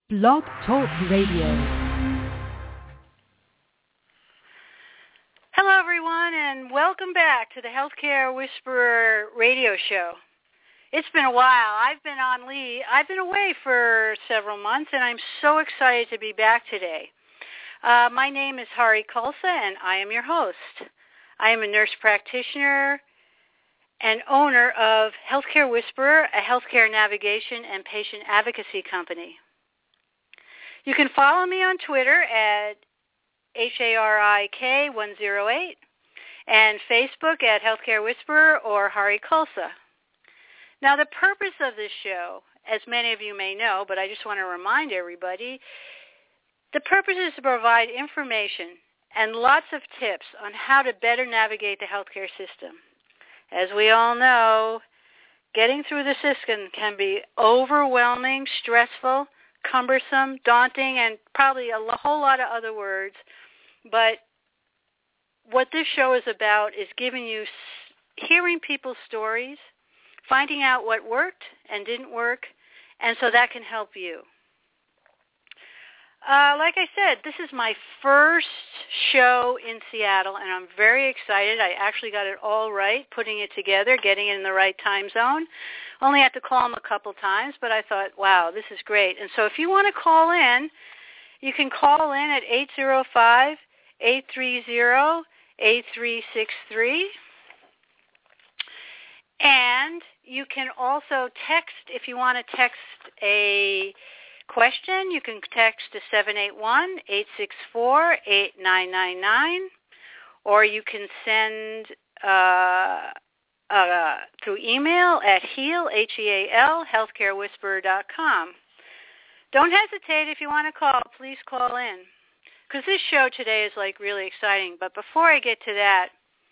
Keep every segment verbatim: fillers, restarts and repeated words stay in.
Blog Talk Radio. Hello, everyone, and welcome back to the Healthcare Whisperer radio show. It's been a while. I've been on leave. I've been away for several months, and I'm so excited to be back today. Uh, my name is Hari Kulsa, and I am your host. I am a nurse practitioner and owner of Healthcare Whisperer, a healthcare navigation and patient advocacy company. You can follow me on Twitter at H A R I K one oh eight and Facebook at Healthcare Whisperer or Hari Kulsa. Now, the purpose of this show, as many of you may know, but I just want to remind everybody, the purpose is to provide information and lots of tips on how to better navigate the healthcare system. As we all know, getting through the system can be overwhelming, stressful, cumbersome, daunting, and probably a whole lot of other words. But what this show is about is giving you, hearing people's stories, finding out what worked and didn't work, and so that can help you. Uh, like I said, this is my first show in Seattle, and I'm very excited. I actually got it all right, putting it together, getting it in the right time zone. Only had to call them a couple times, but I thought, wow, this is great. And so if you want to call in, you can call in at eight zero five, eight three zero, eight three six three. And you can also text, if you want to text a question, you can text to seven eight one, eight six four, eight nine nine nine, or you can send uh, uh, through email at heal, H E A L, healthcare whisperer dot com. Don't hesitate if you want to call. Please call in, because this show today is like really exciting. But before I get to that,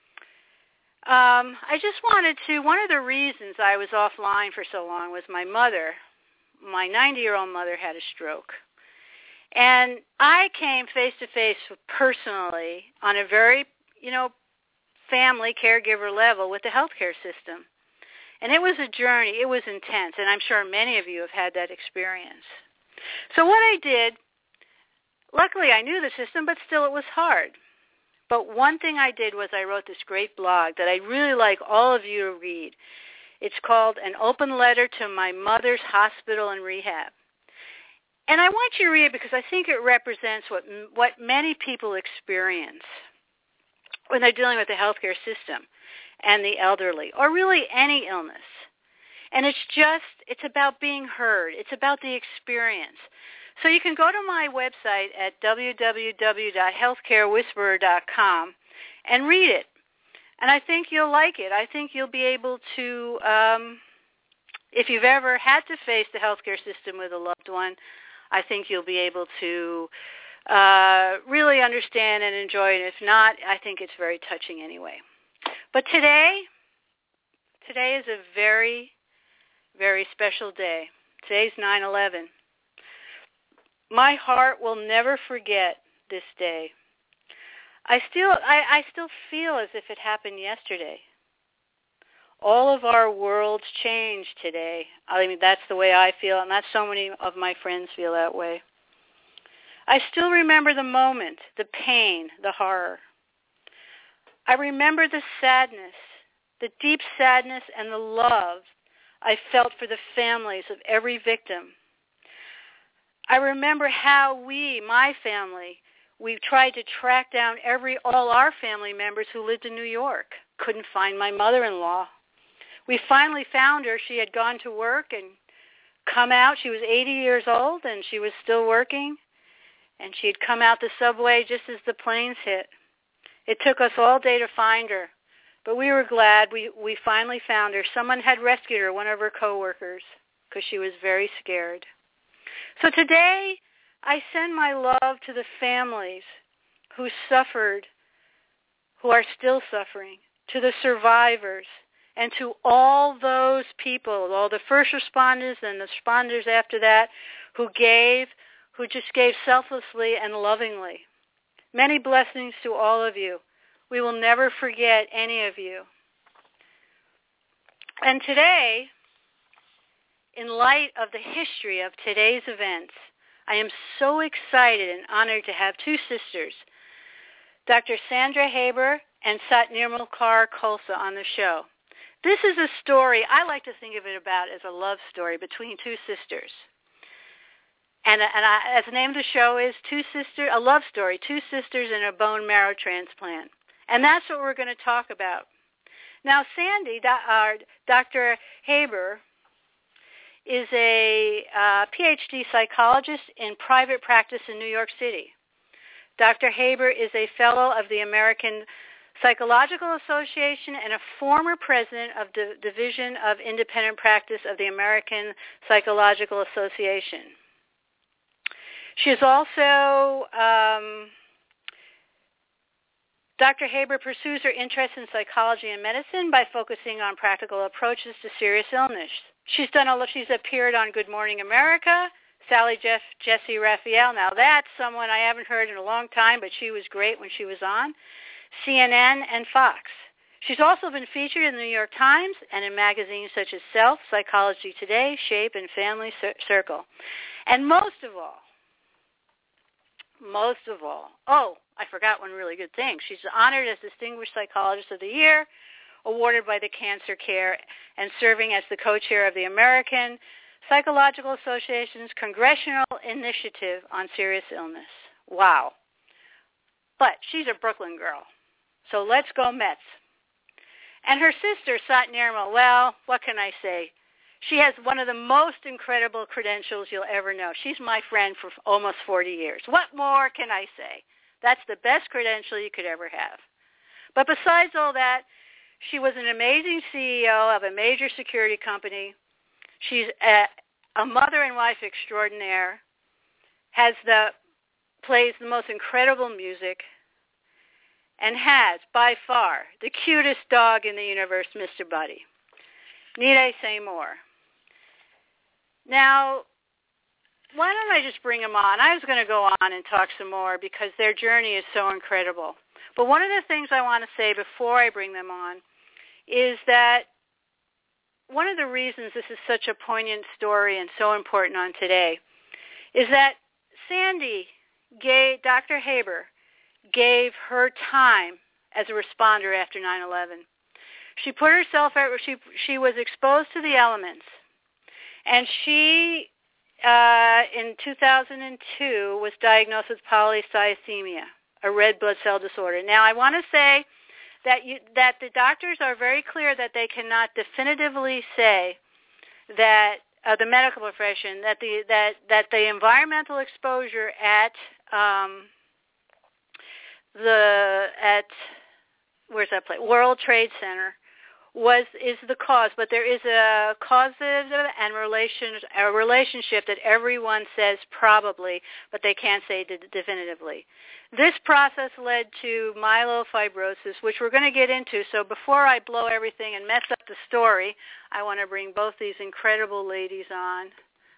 um, I just wanted to, one of the reasons I was offline for so long was my mother. My ninety-year-old mother had a stroke. And I came face-to-face personally on a very, you know, family caregiver level with the healthcare system. And it was a journey. It was intense, and I'm sure many of you have had that experience. So what I did, luckily I knew the system, but still it was hard. But one thing I did was I wrote this great blog that I'd really like all of you to read. It's called An Open Letter to My Mother's Hospital and Rehab. And I want you to read it because I think it represents what what many people experience when they're dealing with the healthcare system and the elderly, or really any illness. And it's just, it's about being heard. It's about the experience. So you can go to my website at w w w dot healthcare whisperer dot com and read it. And I think you'll like it. I think you'll be able to, um, if you've ever had to face the healthcare system with a loved one, I think you'll be able to uh, really understand and enjoy it. If not, I think it's very touching anyway. But today, today is a very, very special day. Today's nine eleven. My heart will never forget this day. I still, I, I still feel as if it happened yesterday. All of our worlds changed today. I mean, that's the way I feel, and that's so many of my friends feel that way. I still remember the moment, the pain, the horror. I remember the sadness, the deep sadness and the love I felt for the families of every victim. I remember how we, my family, we tried to track down every all our family members who lived in New York. Couldn't find my mother-in-law. We finally found her. She had gone to work and come out. She was eighty years old, and she was still working. And she had come out the subway just as the planes hit. It took us all day to find her, but we were glad we, we finally found her. Someone had rescued her, one of her coworkers, because she was very scared. So today, I send my love to the families who suffered, who are still suffering, to the survivors, and to all those people, all the first responders and the responders after that, who gave, who just gave selflessly and lovingly. Many blessings to all of you. We will never forget any of you. And today, in light of the history of today's events, I am so excited and honored to have two sisters, Doctor Sandra Haber and Satnirmal Kaur Khalsa, on the show. This is a story I like to think of it about as a love story between two sisters. And, and I, as the name of the show is, two sister, a love story, two sisters and a bone marrow transplant. And that's what we're going to talk about. Now, Sandy, uh, Doctor Haber, is a uh, P H D psychologist in private practice in New York City. Doctor Haber is a fellow of the American Psychological Association and a former president of the Division of Independent Practice of the American Psychological Association. She is also, um, Doctor Haber pursues her interest in psychology and medicine by focusing on practical approaches to serious illness. She's done a, she's appeared on Good Morning America, Sally Jeff, Jesse Raphael. Now that's someone I haven't heard in a long time, but she was great when she was on C N N and Fox. She's also been featured in the New York Times and in magazines such as Self, Psychology Today, Shape, and Family Circle. And most of all, most of all, oh, I forgot one really good thing. She's honored as Distinguished Psychologist of the Year, awarded by the Cancer Care, and serving as the co-chair of the American Psychological Association's Congressional Initiative on Serious Illness. Wow. But she's a Brooklyn girl. So let's go Mets. And her sister, Satnirmal, well, what can I say? She has one of the most incredible credentials you'll ever know. She's my friend for almost forty years. What more can I say? That's the best credential you could ever have. But besides all that, she was an amazing C E O of a major security company. She's a, a mother and wife extraordinaire, has the, plays the most incredible music, and has, by far, the cutest dog in the universe, Mister Buddy. Need I say more? Now, why don't I just bring them on? I was going to go on and talk some more because their journey is so incredible. But one of the things I want to say before I bring them on is that one of the reasons this is such a poignant story and so important on today is that Sandy gave, Doctor Haber gave her time as a responder after nine eleven. She put herself at, she, she was exposed to the elements, and she, uh, in two thousand two, was diagnosed with polycythemia, a red blood cell disorder. Now, I want to say that you, that the doctors are very clear that they cannot definitively say that uh, the medical profession that the that that the environmental exposure at um, the at where's that place World Trade Center was is the cause, but there is a causative and relation a relationship that everyone says probably, but they can't say de- definitively. This process led to myelofibrosis, which we're going to get into. So before I blow everything and mess up the story, I want to bring both these incredible ladies on.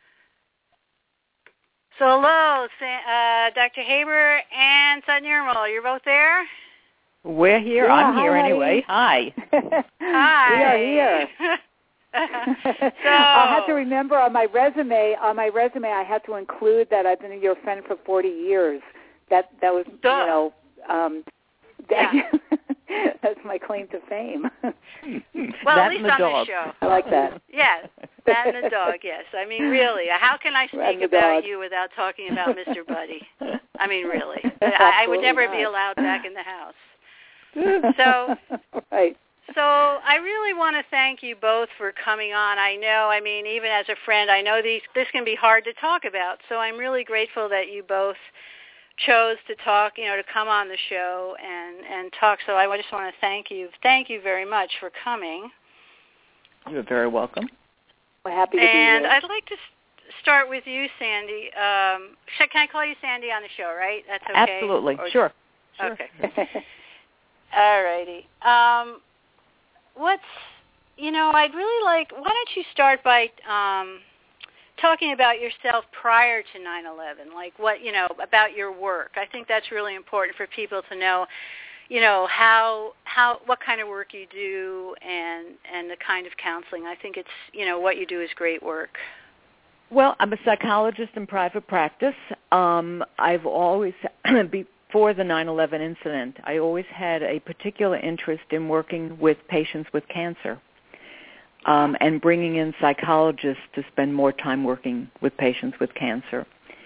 So hello, uh, Doctor Haber and Satnirmal. You're both there? We're here. Yeah, I'm here hi. anyway. Hi. Hi. We are here. so, I had to remember on my resume. On my resume, I had to include that I've been your friend for forty years. That that was Duh. you know. Um, that, yeah. That's my claim to fame. Well, that at least and the on dog. this show. I like that. Yes, that and the dog, yes. I mean, really, how can I speak about dog. you without talking about Mister Buddy? I mean, really. I, I would never not. be allowed back in the house. So, right. so I really want to thank you both for coming on. I know, I mean, even as a friend, I know these this can be hard to talk about. So I'm really grateful that you both chose to talk, you know, to come on the show and, and talk. So I just want to thank you. Thank you very much for coming. You're very welcome. We're happy to and be here. I'd like to start with you, Sandy. Um, can I call you Sandy on the show, right? That's okay? Absolutely. Or, sure. sure. Okay. All righty. Um, what's, you know, I'd really like, why don't you start by um, talking about yourself prior to nine eleven, like what, you know, about your work. I think that's really important for people to know, you know, how, how, what kind of work you do and, and the kind of counseling. I think it's, you know, what you do is great work. Well, I'm a psychologist in private practice. Um, I've always, before the nine eleven incident, I always had a particular interest in working with patients with cancer um, and bringing in psychologists to spend more time working with patients with cancer.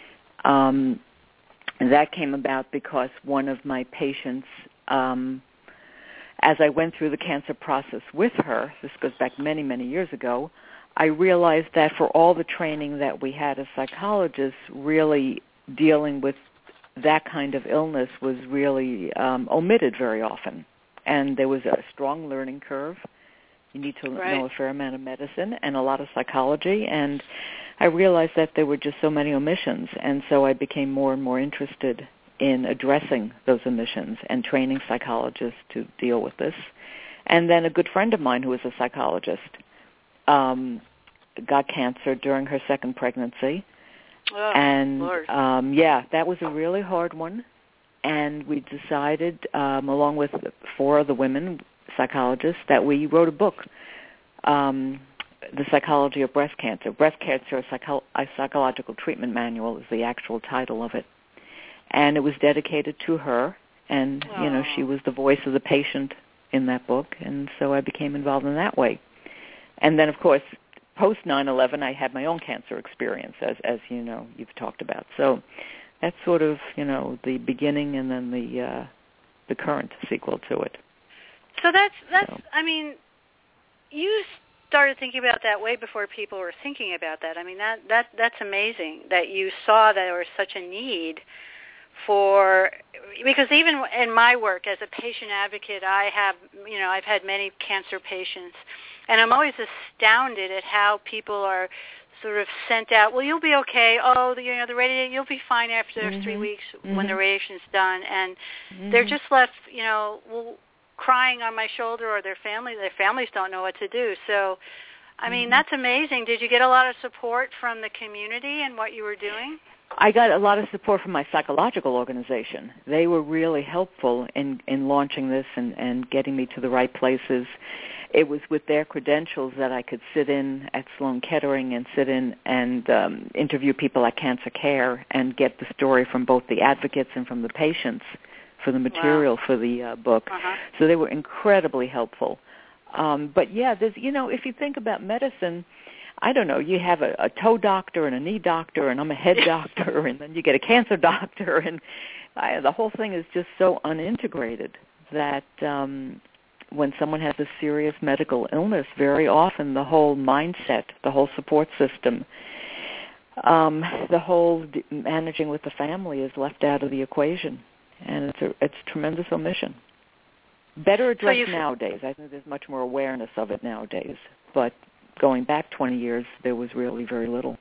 Um, and that came about because one of my patients, um, as I went through the cancer process with her, this goes back many, many years ago, I realized that for all the training that we had as psychologists, really dealing with that kind of illness was really um, omitted very often. And there was a strong learning curve. You need to right. know a fair amount of medicine and a lot of psychology. And I realized that there were just so many omissions. And so I became more and more interested in addressing those omissions and training psychologists to deal with this. And then a good friend of mine who was a psychologist Um, got cancer during her second pregnancy. Oh, and, Lord. Um, yeah, that was a really hard one. And we decided, um, along with four other women, psychologists, that we wrote a book, um, The Psychology of Breast Cancer. Breast Cancer, a, Psycho- a Psychological Treatment Manual is the actual title of it. And it was dedicated to her. And, oh. you know, she was the voice of the patient in that book. And so I became involved in that way. And then, of course, post nine eleven, I had my own cancer experience, as as you know, you've talked about. So that's sort of, you know, the beginning and then the uh, the current sequel to it. So that's that's. So. I mean, you started thinking about that way before people were thinking about that. I mean, that that that's amazing that you saw that there was such a need for, because even in my work as a patient advocate, I have, you know, I've had many cancer patients, and I'm always astounded at how people are sort of sent out, well, you'll be okay, oh, the, you know, the radiation, you'll be fine after mm-hmm. three weeks mm-hmm. when the radiation's done, and mm-hmm. they're just left, you know, well, crying on my shoulder, or their family, their families don't know what to do. So, I mean, mm-hmm. that's amazing. Did you get a lot of support from the community and what you were doing? I got a lot of support from my psychological organization. They were really helpful in, in launching this and, and getting me to the right places. It was with their credentials that I could sit in at Sloan Kettering and sit in and um, interview people at Cancer Care and get the story from both the advocates and from the patients for the material wow. for the uh, book. Uh-huh. So they were incredibly helpful. Um, but, yeah, there's, you know, if you think about medicine, I don't know, you have a, a toe doctor and a knee doctor, and I'm a head doctor, and then you get a cancer doctor, and I, the whole thing is just so unintegrated that um, when someone has a serious medical illness, very often the whole mindset, the whole support system, um, the whole d- managing with the family is left out of the equation, and it's a, it's a tremendous omission. Better addressed so nowadays. I think there's much more awareness of it nowadays, but going back twenty years, there was really very little.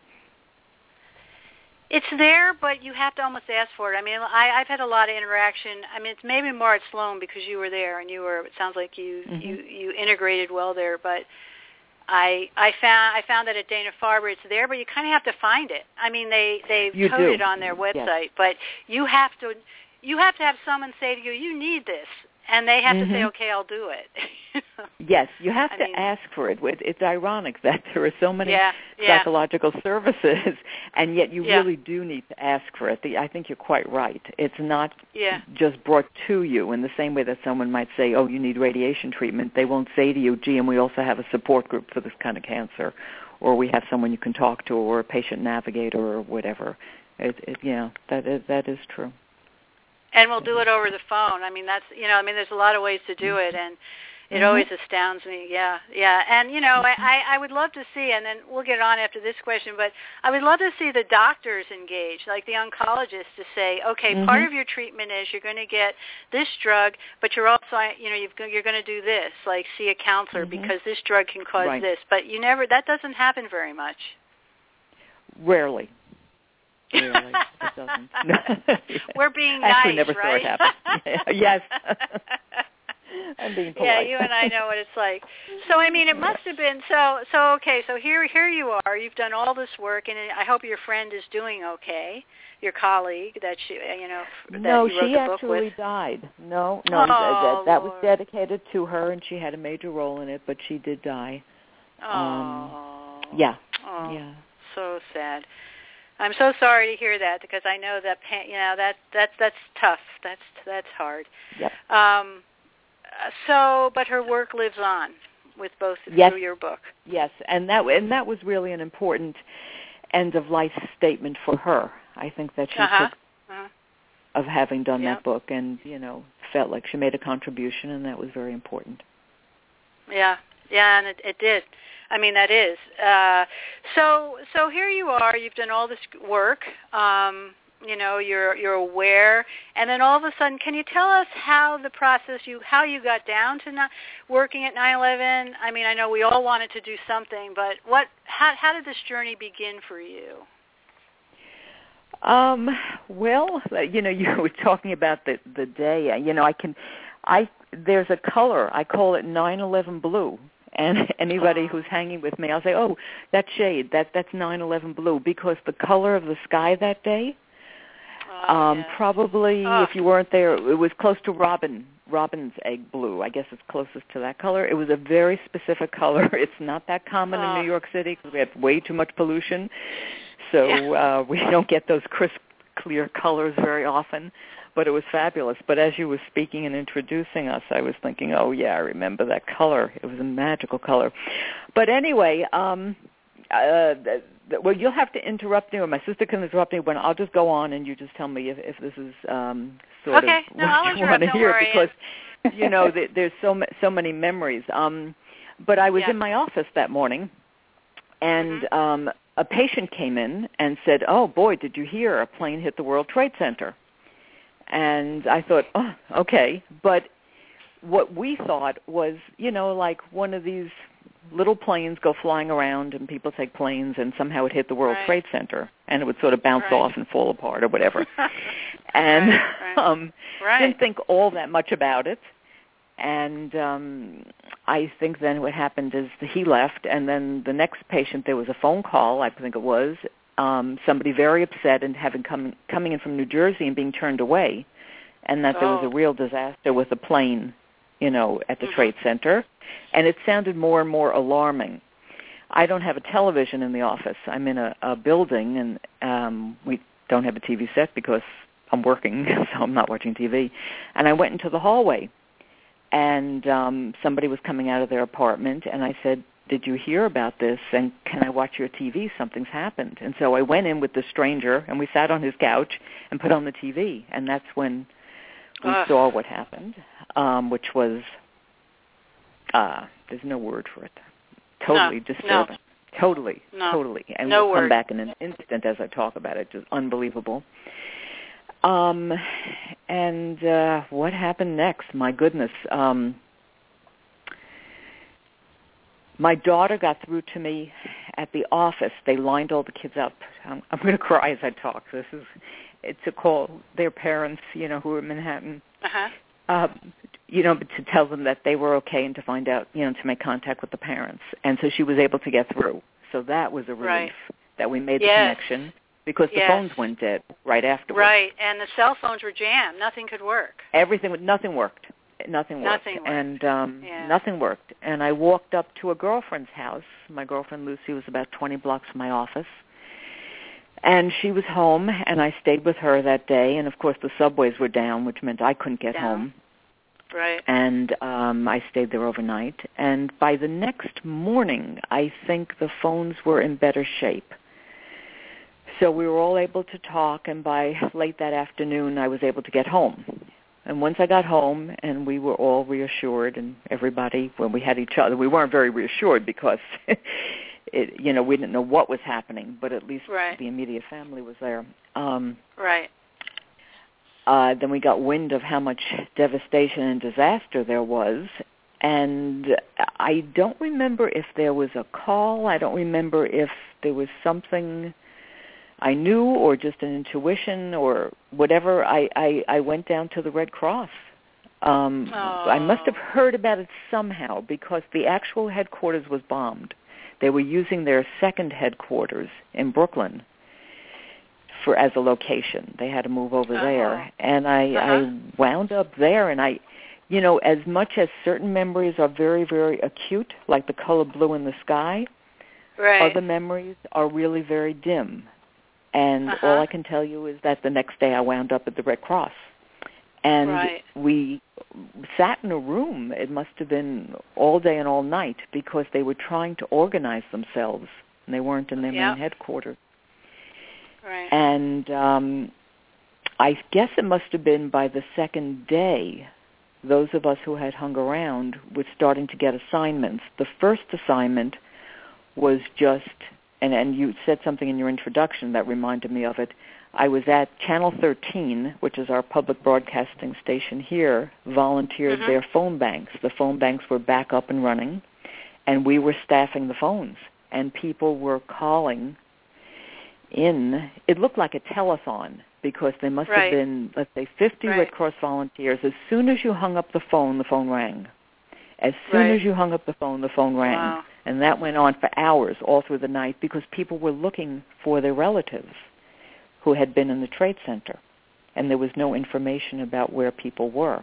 It's there, but you have to almost ask for it. I mean, I, I've had a lot of interaction. I mean, it's maybe more at Sloan because you were there and you were. It sounds like you mm-hmm. you, you integrated well there. But I I found I found that at Dana-Farber it's there, but you kind of have to find it. I mean, they they've you coded do. on their website, yes. but you have to you have to have someone say to you, you need this. And they have mm-hmm. to say, okay, I'll do it. Yes, you have I to mean, ask for it. It's ironic that there are so many yeah, yeah. psychological services, and yet you yeah. really do need to ask for it. I think you're quite right. It's not yeah. just brought to you in the same way that someone might say, oh, you need radiation treatment. They won't say to you, gee, and we also have a support group for this kind of cancer, or we have someone you can talk to, or a patient navigator, or whatever. It, it, yeah, that is, that is true. And we'll do it over the phone. I mean, that's, you know, I mean, there's a lot of ways to do it, and it mm-hmm. always astounds me. Yeah, yeah. And, you know, I, I would love to see, and then we'll get on after this question, but I would love to see the doctors engage, like the oncologist, to say, okay, mm-hmm. part of your treatment is you're going to get this drug, but you're also, you know, you've, you're going to do this, like see a counselor mm-hmm. because this drug can cause right. this. But you never, that doesn't happen very much. Rarely. Really, it doesn't. We're being Actually, nice, never right? saw it happen. Yes. I'm being polite. Yeah, you and I know what it's like. So, I mean, it must have been, so, so okay, so here here you are. You've done all this work, and I hope your friend is doing okay, your colleague that she, you know, that no, you wrote she the book actually with. died. No, no, oh, that, that was Lord. dedicated to her, and she had a major role in it, but she did die. Oh. Um, yeah, oh. yeah. so sad. I'm so sorry to hear that because I know that you know that that that's tough. That's that's hard. Yep. Um, so, but her work lives on with both yes. through your book. Yes, and that and that was really an important end of life statement for her. I think that she uh-huh. took uh-huh. of having done yep. that book, and you know, felt like she made a contribution, and that was very important. Yeah, yeah, and it, it did. I mean, that is. Uh, so, so here you are. You've done all this work. Um, you know, you're you're aware, and then all of a sudden, can you tell us how the process you how you got down to not working at nine eleven? I mean, I know we all wanted to do something, but what? How how did this journey begin for you? Um. Well, you know, you were talking about the the day. You know, I can, I there's a color. I call it nine eleven blue. And anybody who's hanging with me, I'll say, oh, that shade, that that's nine eleven blue, because the color of the sky that day, oh, um, yes. probably, oh. if you weren't there, it was close to robin, robin's egg blue. I guess it's closest to that color. It was a very specific color. It's not that common oh. in New York City because we have way too much pollution. So yeah. uh, we don't get those crisp, clear colors very often. But it was fabulous. But as you were speaking and introducing us, I was thinking, oh, yeah, I remember that color. It was a magical color. But anyway, um, uh, th- th- well, you'll have to interrupt me, or my sister can interrupt me, but I'll just go on and you just tell me if, if this is um, sort okay. of no, what I'll you want to hear. Worry. Because, you know, th- there's so, ma- so many memories. Um, but I was yeah. in my office that morning, and mm-hmm. um, a patient came in and said, oh, boy, did you hear a plane hit the World Trade Center? And I thought, oh, okay. But what we thought was, you know, like one of these little planes go flying around and people take planes and somehow it hit the World right. Trade Center and it would sort of bounce right. off and fall apart or whatever. and right, right. um right. didn't think all that much about it. And um I think then what happened is he left, and then the next patient, there was a phone call, I think it was, Um, somebody very upset and having come, coming in from New Jersey and being turned away, and that oh. there was a real disaster with a plane, you know, at the mm-hmm. Trade Center, and it sounded more and more alarming. I don't have a television in the office. I'm in a, a building, and um, we don't have a T V set because I'm working, so I'm not watching T V. And I went into the hallway, and um, somebody was coming out of their apartment, and I said, did you hear about this, and can I watch your T V? Something's happened. And so I went in with the stranger, and we sat on his couch and put on the T V, and that's when we Ugh. saw what happened, um, which was, uh, there's no word for it, totally no, disturbing. No. Totally, no. totally. And no we'll word. come back in an instant as I talk about it, just unbelievable. Um, and uh, what happened next? My goodness. Um, My daughter got through to me at the office. They lined all the kids up. I'm, I'm going to cry as I talk. This is, it's a call their parents, you know, who are in Manhattan, uh-huh. uh, you know, to tell them that they were okay and to find out, you know, to make contact with the parents. And so she was able to get through. So that was a relief right. that we made the yes. connection, because the yes. phones went dead right afterwards. Right, and the cell phones were jammed. Nothing could work. Everything, nothing worked. Nothing worked. Nothing worked. And um, yeah. nothing worked. And I walked up to a girlfriend's house. My girlfriend Lucy was about twenty blocks from my office. And she was home, and I stayed with her that day. And, of course, the subways were down, which meant I couldn't get down. home. Right. And um, I stayed there overnight. And by the next morning, I think the phones were in better shape. So we were all able to talk, and by late that afternoon, I was able to get home. And once I got home, and we were all reassured, and everybody, when we had each other, we weren't very reassured because, it, you know, we didn't know what was happening, but at least right. the immediate family was there. Um, right. Uh, then we got wind of how much devastation and disaster there was, and I don't remember if there was a call. I don't remember if there was something I knew or just an intuition or whatever. I, I, I went down to the Red Cross. Um, oh. I must have heard about it somehow because the actual headquarters was bombed. They were using their second headquarters in Brooklyn for as a location. They had to move over oh. there. And I, uh-huh. I wound up there, and I, you know, as much as certain memories are very, very acute, like the color blue in the sky, Right. Other memories are really very dim. And uh-huh. all I can tell you is that the next day I wound up at the Red Cross. And right. we sat in a room, it must have been all day and all night, because they were trying to organize themselves, and they weren't in their yep. main headquarters. Right. And um, I guess it must have been by the second day, those of us who had hung around were starting to get assignments. The first assignment was just, and, and you said something in your introduction that reminded me of it, I was at Channel thirteen, which is our public broadcasting station here, volunteered mm-hmm. their phone banks. The phone banks were back up and running, and we were staffing the phones, and people were calling in. It looked like a telethon because there must right. have been, let's say, fifty right. Red Cross volunteers. As soon as you hung up the phone, the phone rang. As soon right. as you hung up the phone, the phone rang. Wow. And that went on for hours, all through the night, because people were looking for their relatives who had been in the Trade Center, and there was no information about where people were.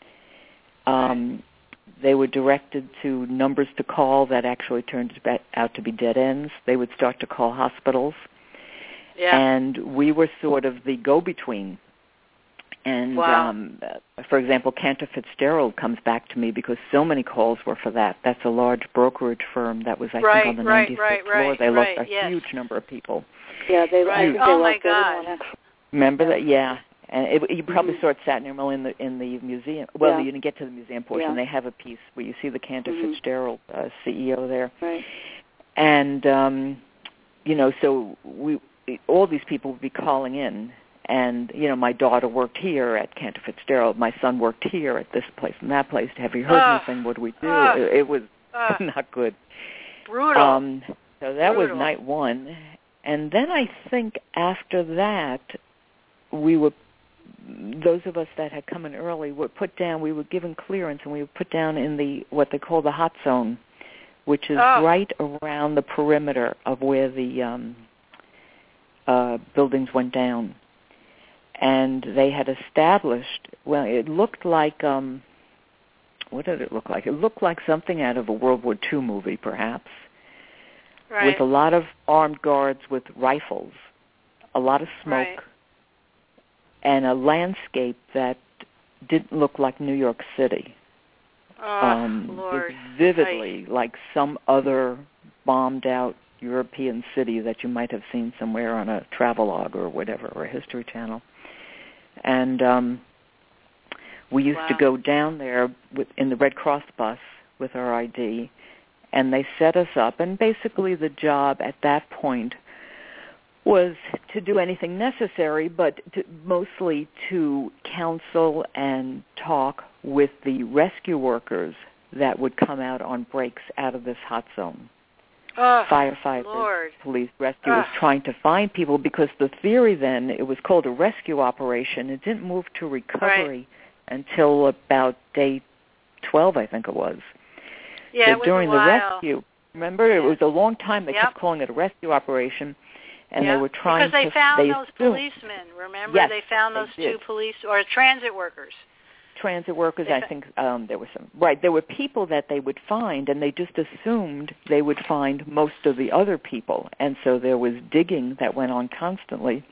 Um, they were directed to numbers to call that actually turned out to be dead ends. They would start to call hospitals. Yeah. And we were sort of the go-between. And, wow. um, for example, Cantor Fitzgerald comes back to me because so many calls were for that. That's a large brokerage firm that was, I right, think, on the right, ninety-sixth right, floor. right, They right, lost a yes. huge number of people. Yeah, they. Right. I think oh they my lost God. everyone. Remember yeah. that? Yeah. And it, you probably mm-hmm. saw it at Satin Mill in the in the museum. Well, yeah. you didn't get to the museum portion. Yeah. They have a piece where you see the Cantor mm-hmm. Fitzgerald uh, C E O there. Right. And um, you know, so we all these people would be calling in. And, you know, my daughter worked here at Cantor Fitzgerald. My son worked here at this place and that place. Have you heard uh, anything? What do we do? Uh, it, it was uh, not good. Brutal. Um, so that brutal. was night one. And then I think after that, we were, those of us that had come in early were put down, we were given clearance, and we were put down in the what they call the hot zone, which is oh. right around the perimeter of where the um, uh, buildings went down. And they had established, well, it looked like, um, what did it look like? It looked like something out of a World War Two movie, perhaps, right. with a lot of armed guards with rifles, a lot of smoke, right. and a landscape that didn't look like New York City. Oh, um, Lord. It was vividly I... like some other bombed-out European city that you might have seen somewhere on a travelogue or whatever, or a History Channel. And um, we used wow. to go down there with, in the Red Cross bus with our I D, and they set us up. And basically the job at that point was to do anything necessary, but to, mostly to counsel and talk with the rescue workers that would come out on breaks out of this hot zone. Oh, Firefighters, Lord. police, rescuers oh. trying to find people, because the theory then, it was called a rescue operation. It didn't move to recovery right. until about day twelve, I think it was. Yeah, so it was during a the while. rescue, remember, yeah. it was a long time. They yep. kept calling it a rescue operation, and yep. they were trying because they to... found they those assumed, policemen, remember? yes, they found those they two did. police, or transit workers. Transit workers, They I think um, there were some, right, there were people that they would find, and they just assumed they would find most of the other people, and so there was digging that went on constantly.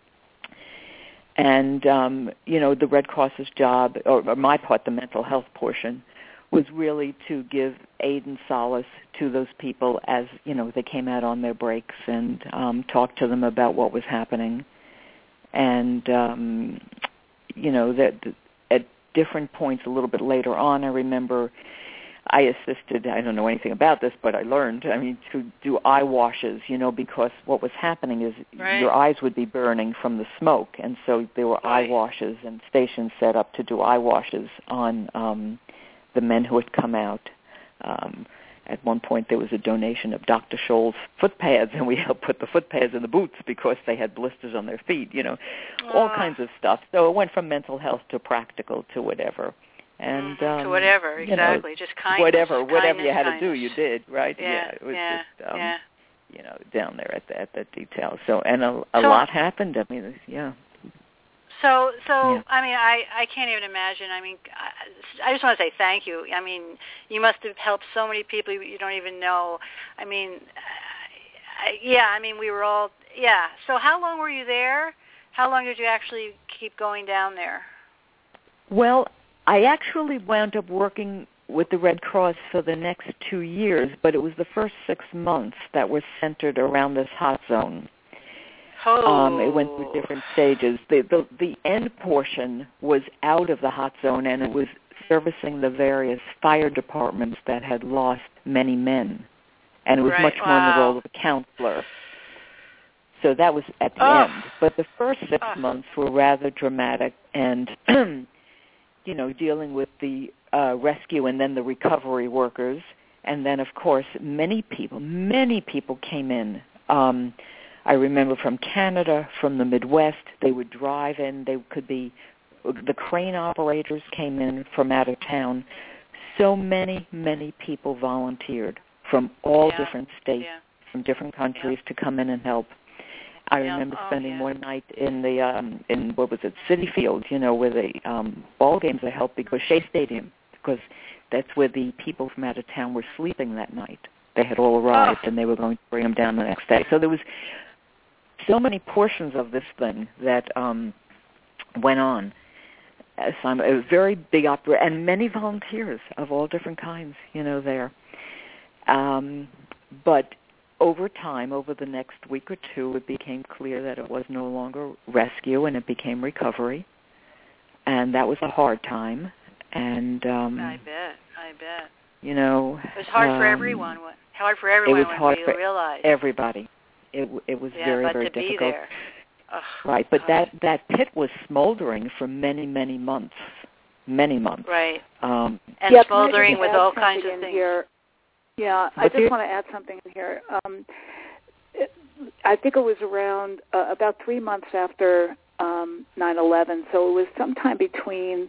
And, um, you know, the Red Cross's job, or, or my part, the mental health portion, was really to give aid and solace to those people as, you know, they came out on their breaks, and um, talk to them about what was happening. And, um, you know, that at different points a little bit later on, I remember I assisted, I don't know anything about this, but I learned, I mean, to do eye washes, you know, because what was happening is right. your eyes would be burning from the smoke, and so there were right. eye washes and stations set up to do eye washes on um, the men who had come out. Um, at one point there was a donation of Doctor Scholl's foot pads, and we helped put the foot pads in the boots because they had blisters on their feet, you know, oh. all kinds of stuff. So it went from mental health to practical to whatever. And mm-hmm. um, to whatever, exactly, you know, just kindness. Whatever, kindness, whatever you had kindness. to do, you did, right? Yeah, yeah it was yeah, just, um, yeah. you know, down there at the, at that detail. So, and a, a so, lot happened. I mean, yeah. So, so yeah. I mean, I, I can't even imagine. I mean, I, I just want to say thank you. I mean, you must have helped so many people you don't even know. I mean, yeah, I mean, we were all, yeah. So how long were you there? How long did you actually keep going down there? Well, I actually wound up working with the Red Cross for the next two years, but it was the first six months that were centered around this hot zone. Oh. Um, it went through different stages. The, the the end portion was out of the hot zone, and it was servicing the various fire departments that had lost many men, and it was right. much more wow. in the role of a counselor. So that was at the oh. end. But the first six oh. months were rather dramatic, and you know, dealing with the uh, rescue and then the recovery workers, and then of course many people, many people came in. Um, I remember from Canada, from the Midwest, they would drive in. They could be, the crane operators came in from out of town. So many, many people volunteered from all yeah. different states, yeah. from different countries yeah. to come in and help. I yeah. remember oh, spending yeah. one night in the, um, in what was it, City Field, you know, where the um, ball games I helped, because Shea Stadium, because that's where the people from out of town were sleeping that night. They had all arrived, oh. and they were going to bring them down the next day. So there was so many portions of this thing that um, went on. It was a very big opera, and many volunteers of all different kinds, you know, there. Um, but over time, over the next week or two, it became clear that it was no longer rescue, and it became recovery. And that was a hard time. And um, I bet, I bet. You know, it was hard um, for everyone. Hard for everyone it was when hard we for realized. everybody. It it was yeah, very but very to difficult. Be there. Ugh, right, but gosh. that that pit was smoldering for many many months, many months. Right. Um, and yeah, smoldering with all kinds of in things. Here? Yeah, but I just want to add something in here. Um, it, I think it was around uh, about three months after um, nine eleven, so it was sometime between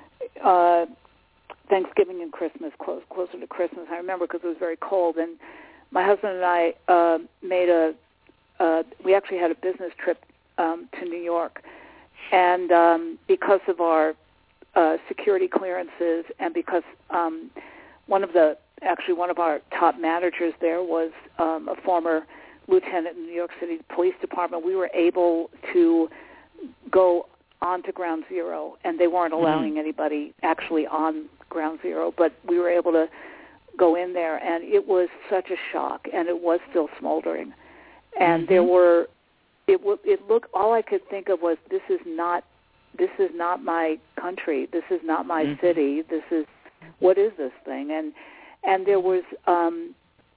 uh, Thanksgiving and Christmas, close, closer to Christmas. I remember because it was very cold, and my husband and I uh, made a, uh, we actually had a business trip um, to New York, and um, because of our uh, security clearances and because um, one of the, actually one of our top managers there was um, a former lieutenant in the New York City Police Department, we were able to go onto Ground Zero, and they weren't allowing mm-hmm. anybody actually on Ground Zero, but we were able to go in there, and it was such a shock, and it was still smoldering. And mm-hmm. there were, it, w- it looked, all I could think of was, this is not, this is not my country, this is not my mm-hmm. city, this is, what is this thing? And and there was, um,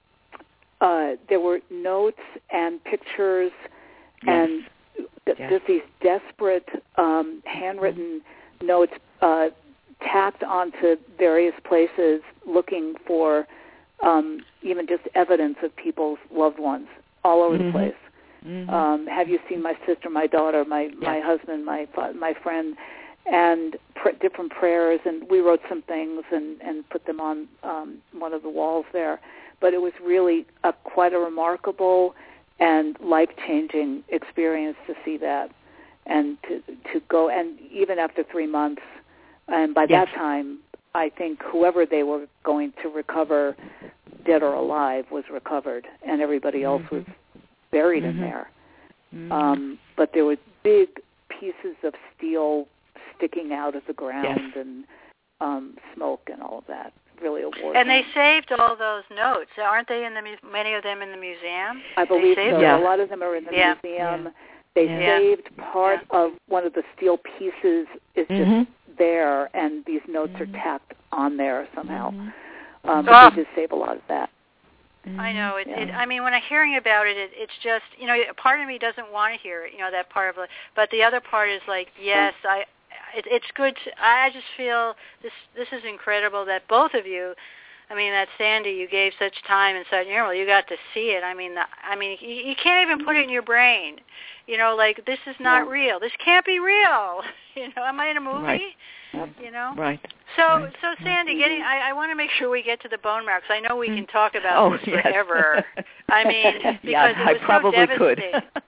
uh, there were notes and pictures yes. and th- yes. just these desperate um, handwritten mm-hmm. notes uh, tacked onto various places looking for um, even just evidence of people's loved ones all over mm-hmm. the place. Mm-hmm. Um, have you seen my sister, my daughter, my, yes. my husband, my my friend, and pr- different prayers, and we wrote some things and, and put them on um, one of the walls there. But it was really a, quite a remarkable and life-changing experience to see that and to to go, and even after three months, and by yes. that time, I think whoever they were going to recover, dead or alive, was recovered, and everybody else mm-hmm. was buried mm-hmm. in there. Mm-hmm. Um, but there were big pieces of steel sticking out of the ground yes. and um, smoke and all of that. Really a war. And they saved all those notes, aren't they? In the mu- many of them in the museum. I believe so. Yeah. A lot of them are in the yeah. museum. Yeah. They yeah. saved part yeah. of one of the steel pieces is mm-hmm. just there, and these notes mm-hmm. are tacked on there somehow. Mm-hmm. Um, oh. but they did save a lot of that. I know. It, yeah. it, I mean, when I'm hearing about it, it, it's just, you know, a part of me doesn't want to hear it, you know, that part of it. But the other part is like, yes, I. It, it's good. To, I just feel this. This is incredible that both of you. I mean, that Sandy, you gave such time and such. Well, you got to see it. I mean, the, I mean, you, you can't even put it in your brain. You know, like this is not yeah. real. This can't be real. You know, am I in a movie? Right. You know. Right. So, right. so Sandy, getting. I, I want to make sure we get to the bone marrow because I know we can talk about oh, this yes. forever. I mean, because yeah, it was I probably so devastating. could.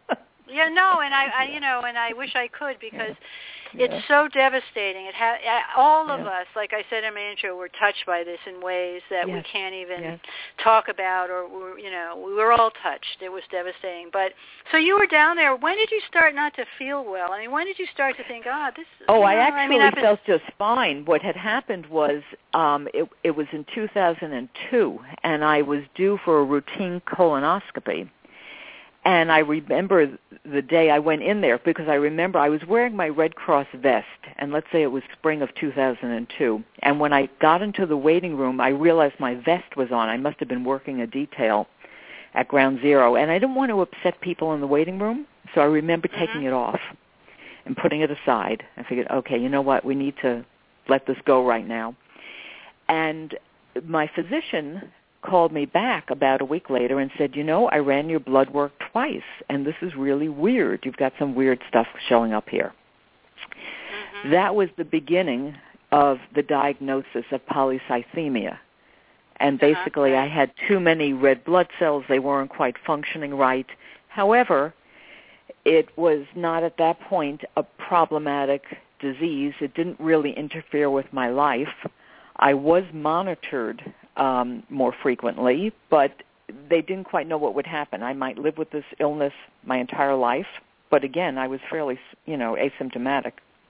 Yeah, no, and I, I, you know, and I wish I could because yeah. it's yeah. so devastating. It ha- all of yeah. us, like I said in my intro, were touched by this in ways that yes. we can't even yes. talk about, or we're, you know, we were all touched. It was devastating. But so you were down there. When did you start not to feel well? I mean, when did you start to think, ah, oh, this? Oh, you know, I actually I mean, I've felt just fine. What had happened was um, it, it was in two thousand two, and I was due for a routine colonoscopy. And I remember the day I went in there because I remember I was wearing my Red Cross vest, and let's say it was spring of two thousand two. And when I got into the waiting room, I realized my vest was on. I must have been working a detail at Ground Zero, and I didn't want to upset people in the waiting room, so I remember mm-hmm. taking it off and putting it aside. I figured, okay, you know what, we need to let this go right now. And my physician called me back about a week later and said, you know, I ran your blood work twice, and this is really weird. You've got some weird stuff showing up here. Mm-hmm. That was the beginning of the diagnosis of polycythemia. And basically uh-huh. I had too many red blood cells. They weren't quite functioning right. However, it was not at that point a problematic disease. It didn't really interfere with my life. I was monitored um, more frequently, but they didn't quite know what would happen. I might live with this illness my entire life, but again, I was fairly, you know, asymptomatic.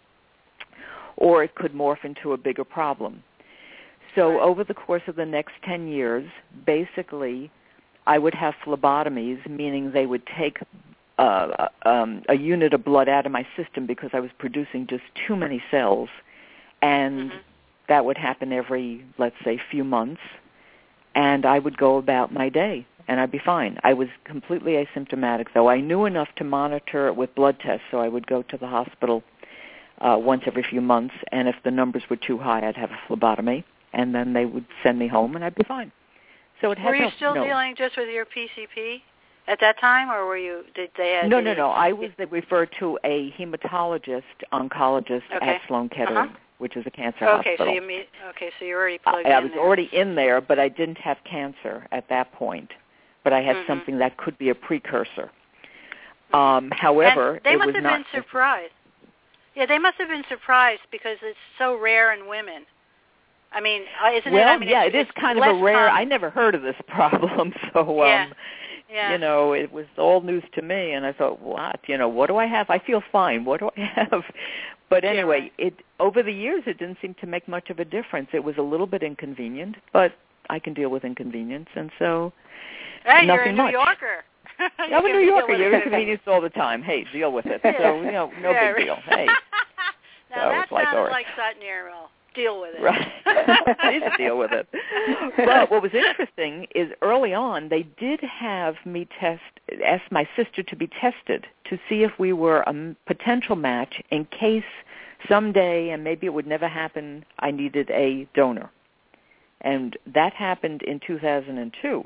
Or it could morph into a bigger problem. So over the course of the next ten years, basically, I would have phlebotomies, meaning they would take uh, um, a unit of blood out of my system because I was producing just too many cells, and mm-hmm. that would happen every, let's say, few months, and I would go about my day, and I'd be fine. I was completely asymptomatic, though. I knew enough to monitor it with blood tests, so I would go to the hospital uh, once every few months, and if the numbers were too high, I'd have a phlebotomy, and then they would send me home, and I'd be fine. So it had Were you no, still no. dealing just with your P C P at that time, or were you? Did they? Have no, no, no. I was referred to a hematologist, oncologist okay. at Sloan Kettering, uh-huh. which is a cancer okay, hospital. So you meet, okay, so you're already plugged I, I in was there. already in there, but I didn't have cancer at that point. But I had mm-hmm. something that could be a precursor. Mm-hmm. Um, however, and they it must was have not. been surprised. Yeah, they must have been surprised because it's so rare in women. I mean, isn't well, it? I mean, yeah, it's, it is it's kind of a rare. common. I never heard of this problem, so um, yeah. Yeah. you know, it was all news to me. And I thought, what? You know, what do I have? I feel fine. What do I have? But anyway, yeah. it over the years, it didn't seem to make much of a difference. It was a little bit inconvenient, but I can deal with inconvenience, and so hey, nothing you're a New much. Yorker. I'm a New Yorker. You're inconvenienced all the time. Hey, deal with it. Yeah. So you know, no yeah, big deal. Hey. now so that it's like, sounded all right. like Sutton Earl. Deal with it. Right. I need to deal with it. But what was interesting is early on they did have me test, ask my sister to be tested to see if we were a potential match in case someday, and maybe it would never happen, I needed a donor. And that happened in two thousand two.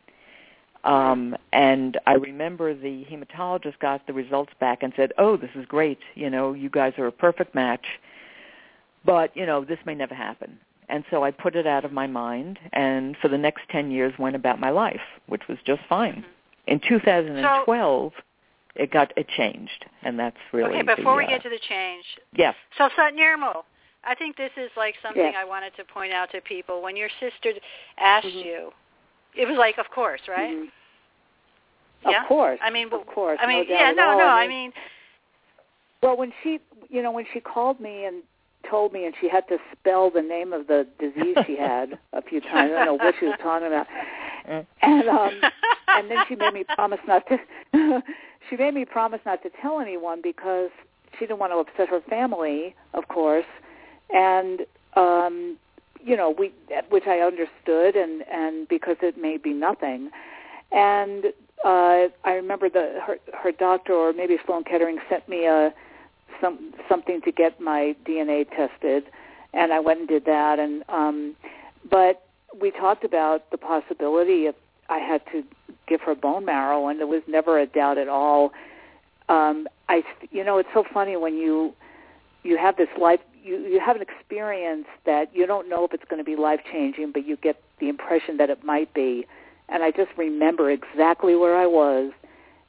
Um, and I remember the hematologist got the results back and said, oh, this is great. You know, you guys are a perfect match. But, you know, this may never happen. And so I put it out of my mind, and for the next ten years went about my life, which was just fine. Mm-hmm. In two thousand twelve, so, it got it changed, and that's really okay. Before the, we uh, get to the change, yeah. So Sutton Irmo, I think this is like something yeah. I wanted to point out to people. When your sister asked mm-hmm. you, it was like, of course, right? Mm-hmm. Yeah? Of course. I mean, of course. I mean, no yeah, no, all. no. I mean, I mean, well, when she, you know, when she called me and told me, and she had to spell the name of the disease she had a few times. I don't know what she was talking about. And um, and then she made me promise not to. she made me promise not to tell anyone because she didn't want to upset her family, of course. And um, you know, we, which I understood, and and because it may be nothing. And uh, I remember the her her doctor, or maybe Sloan Kettering, sent me a. Some something to get my D N A tested, and I went and did that. And um, but we talked about the possibility if I had to give her bone marrow, and there was never a doubt at all. Um, I, you know, it's so funny when you you have this life, you you have an experience that you don't know if it's going to be life changing, but you get the impression that it might be. And I just remember exactly where I was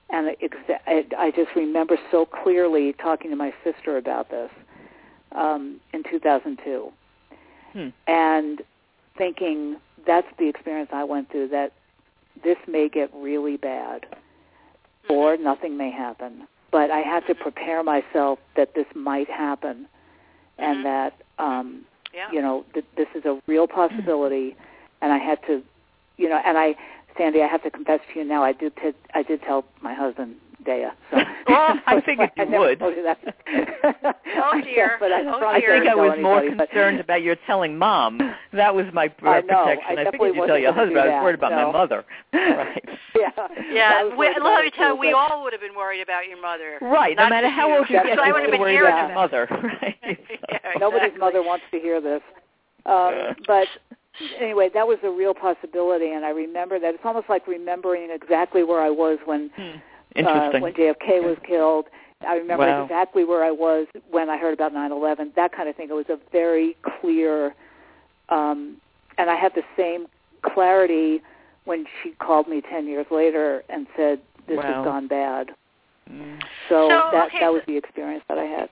And it, it, I just remember so clearly talking to my sister about this um, in two thousand two. Hmm. And thinking that's the experience I went through, that this may get really bad mm-hmm. or nothing may happen. But I had to prepare myself that this might happen and mm-hmm. that, um, yeah. you know, that this is a real possibility. Mm-hmm. And I had to, you know, and I, Sandy, I have to confess to you now, I did, t- I did tell my husband, Dea. So. Well, I figured you I would. You oh, dear. But I, oh, I dear. think I was anybody, more but... concerned about your telling Mom. That was my uh, I know. protection. I, I figured you'd tell your husband. I was worried about no. my mother. Right. Yeah. Yeah. We, let me tell you, too, we but... all would have been worried about your mother. Right. No matter how old you get, so you're still worried about your mother. Right. yeah, exactly. Nobody's mother wants to hear this. Um, but anyway, that was a real possibility, and I remember that. It's almost like remembering exactly where I was when uh, when J F K was killed. I remember wow. exactly where I was when I heard about nine eleven, that kind of thing. It was a very clear, um, and I had the same clarity when she called me ten years later and said, this wow. has gone bad. Mm. So, so that, okay, that was so, the experience that I had.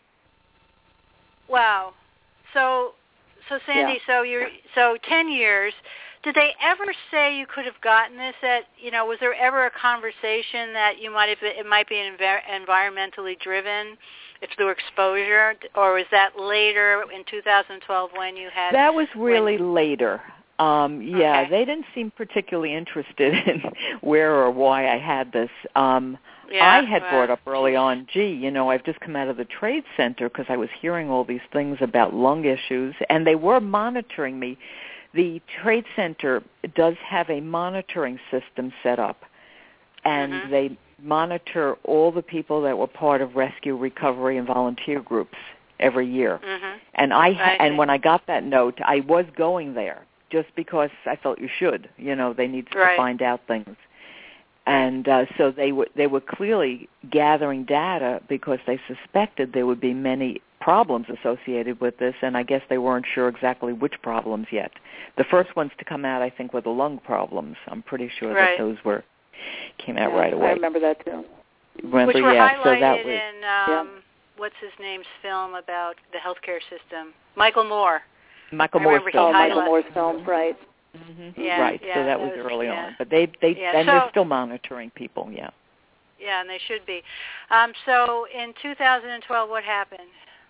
Wow. So, so Sandy, yeah. so you're, so ten years, did they ever say you could have gotten this at, you know, was there ever a conversation that you might have, it might be env- environmentally driven if through exposure, or was that later in two thousand twelve when you had? That was really when, later. Um, yeah, okay. they didn't seem particularly interested in where or why I had this. Um, yeah, I had well, brought up early on, gee, you know, I've just come out of the trade center because I was hearing all these things about lung issues, and they were monitoring me. The trade center does have a monitoring system set up, and mm-hmm. they monitor all the people that were part of rescue, recovery, and volunteer groups every year. Mm-hmm. And I, I and when I got that note, I was going there just because I felt you should. You know, they need to right. find out things. And uh, so they were they were clearly gathering data because they suspected there would be many problems associated with this, and I guess they weren't sure exactly which problems yet. The first ones to come out, I think, were the lung problems. I'm pretty sure right. that those were came out yeah, right away. I remember that too. Remember, Which were yeah, highlighted so that was, in um, yeah. what's his name's film about the healthcare system, Michael Moore. Michael Moore's Oh, film. Michael Moore's film, right? Mm-hmm. Yeah, right. yeah, so that, that was, was early yeah. on, but they they yeah, and so, they're still monitoring people. Yeah. Yeah, and they should be. Um, so in two thousand twelve, what happened?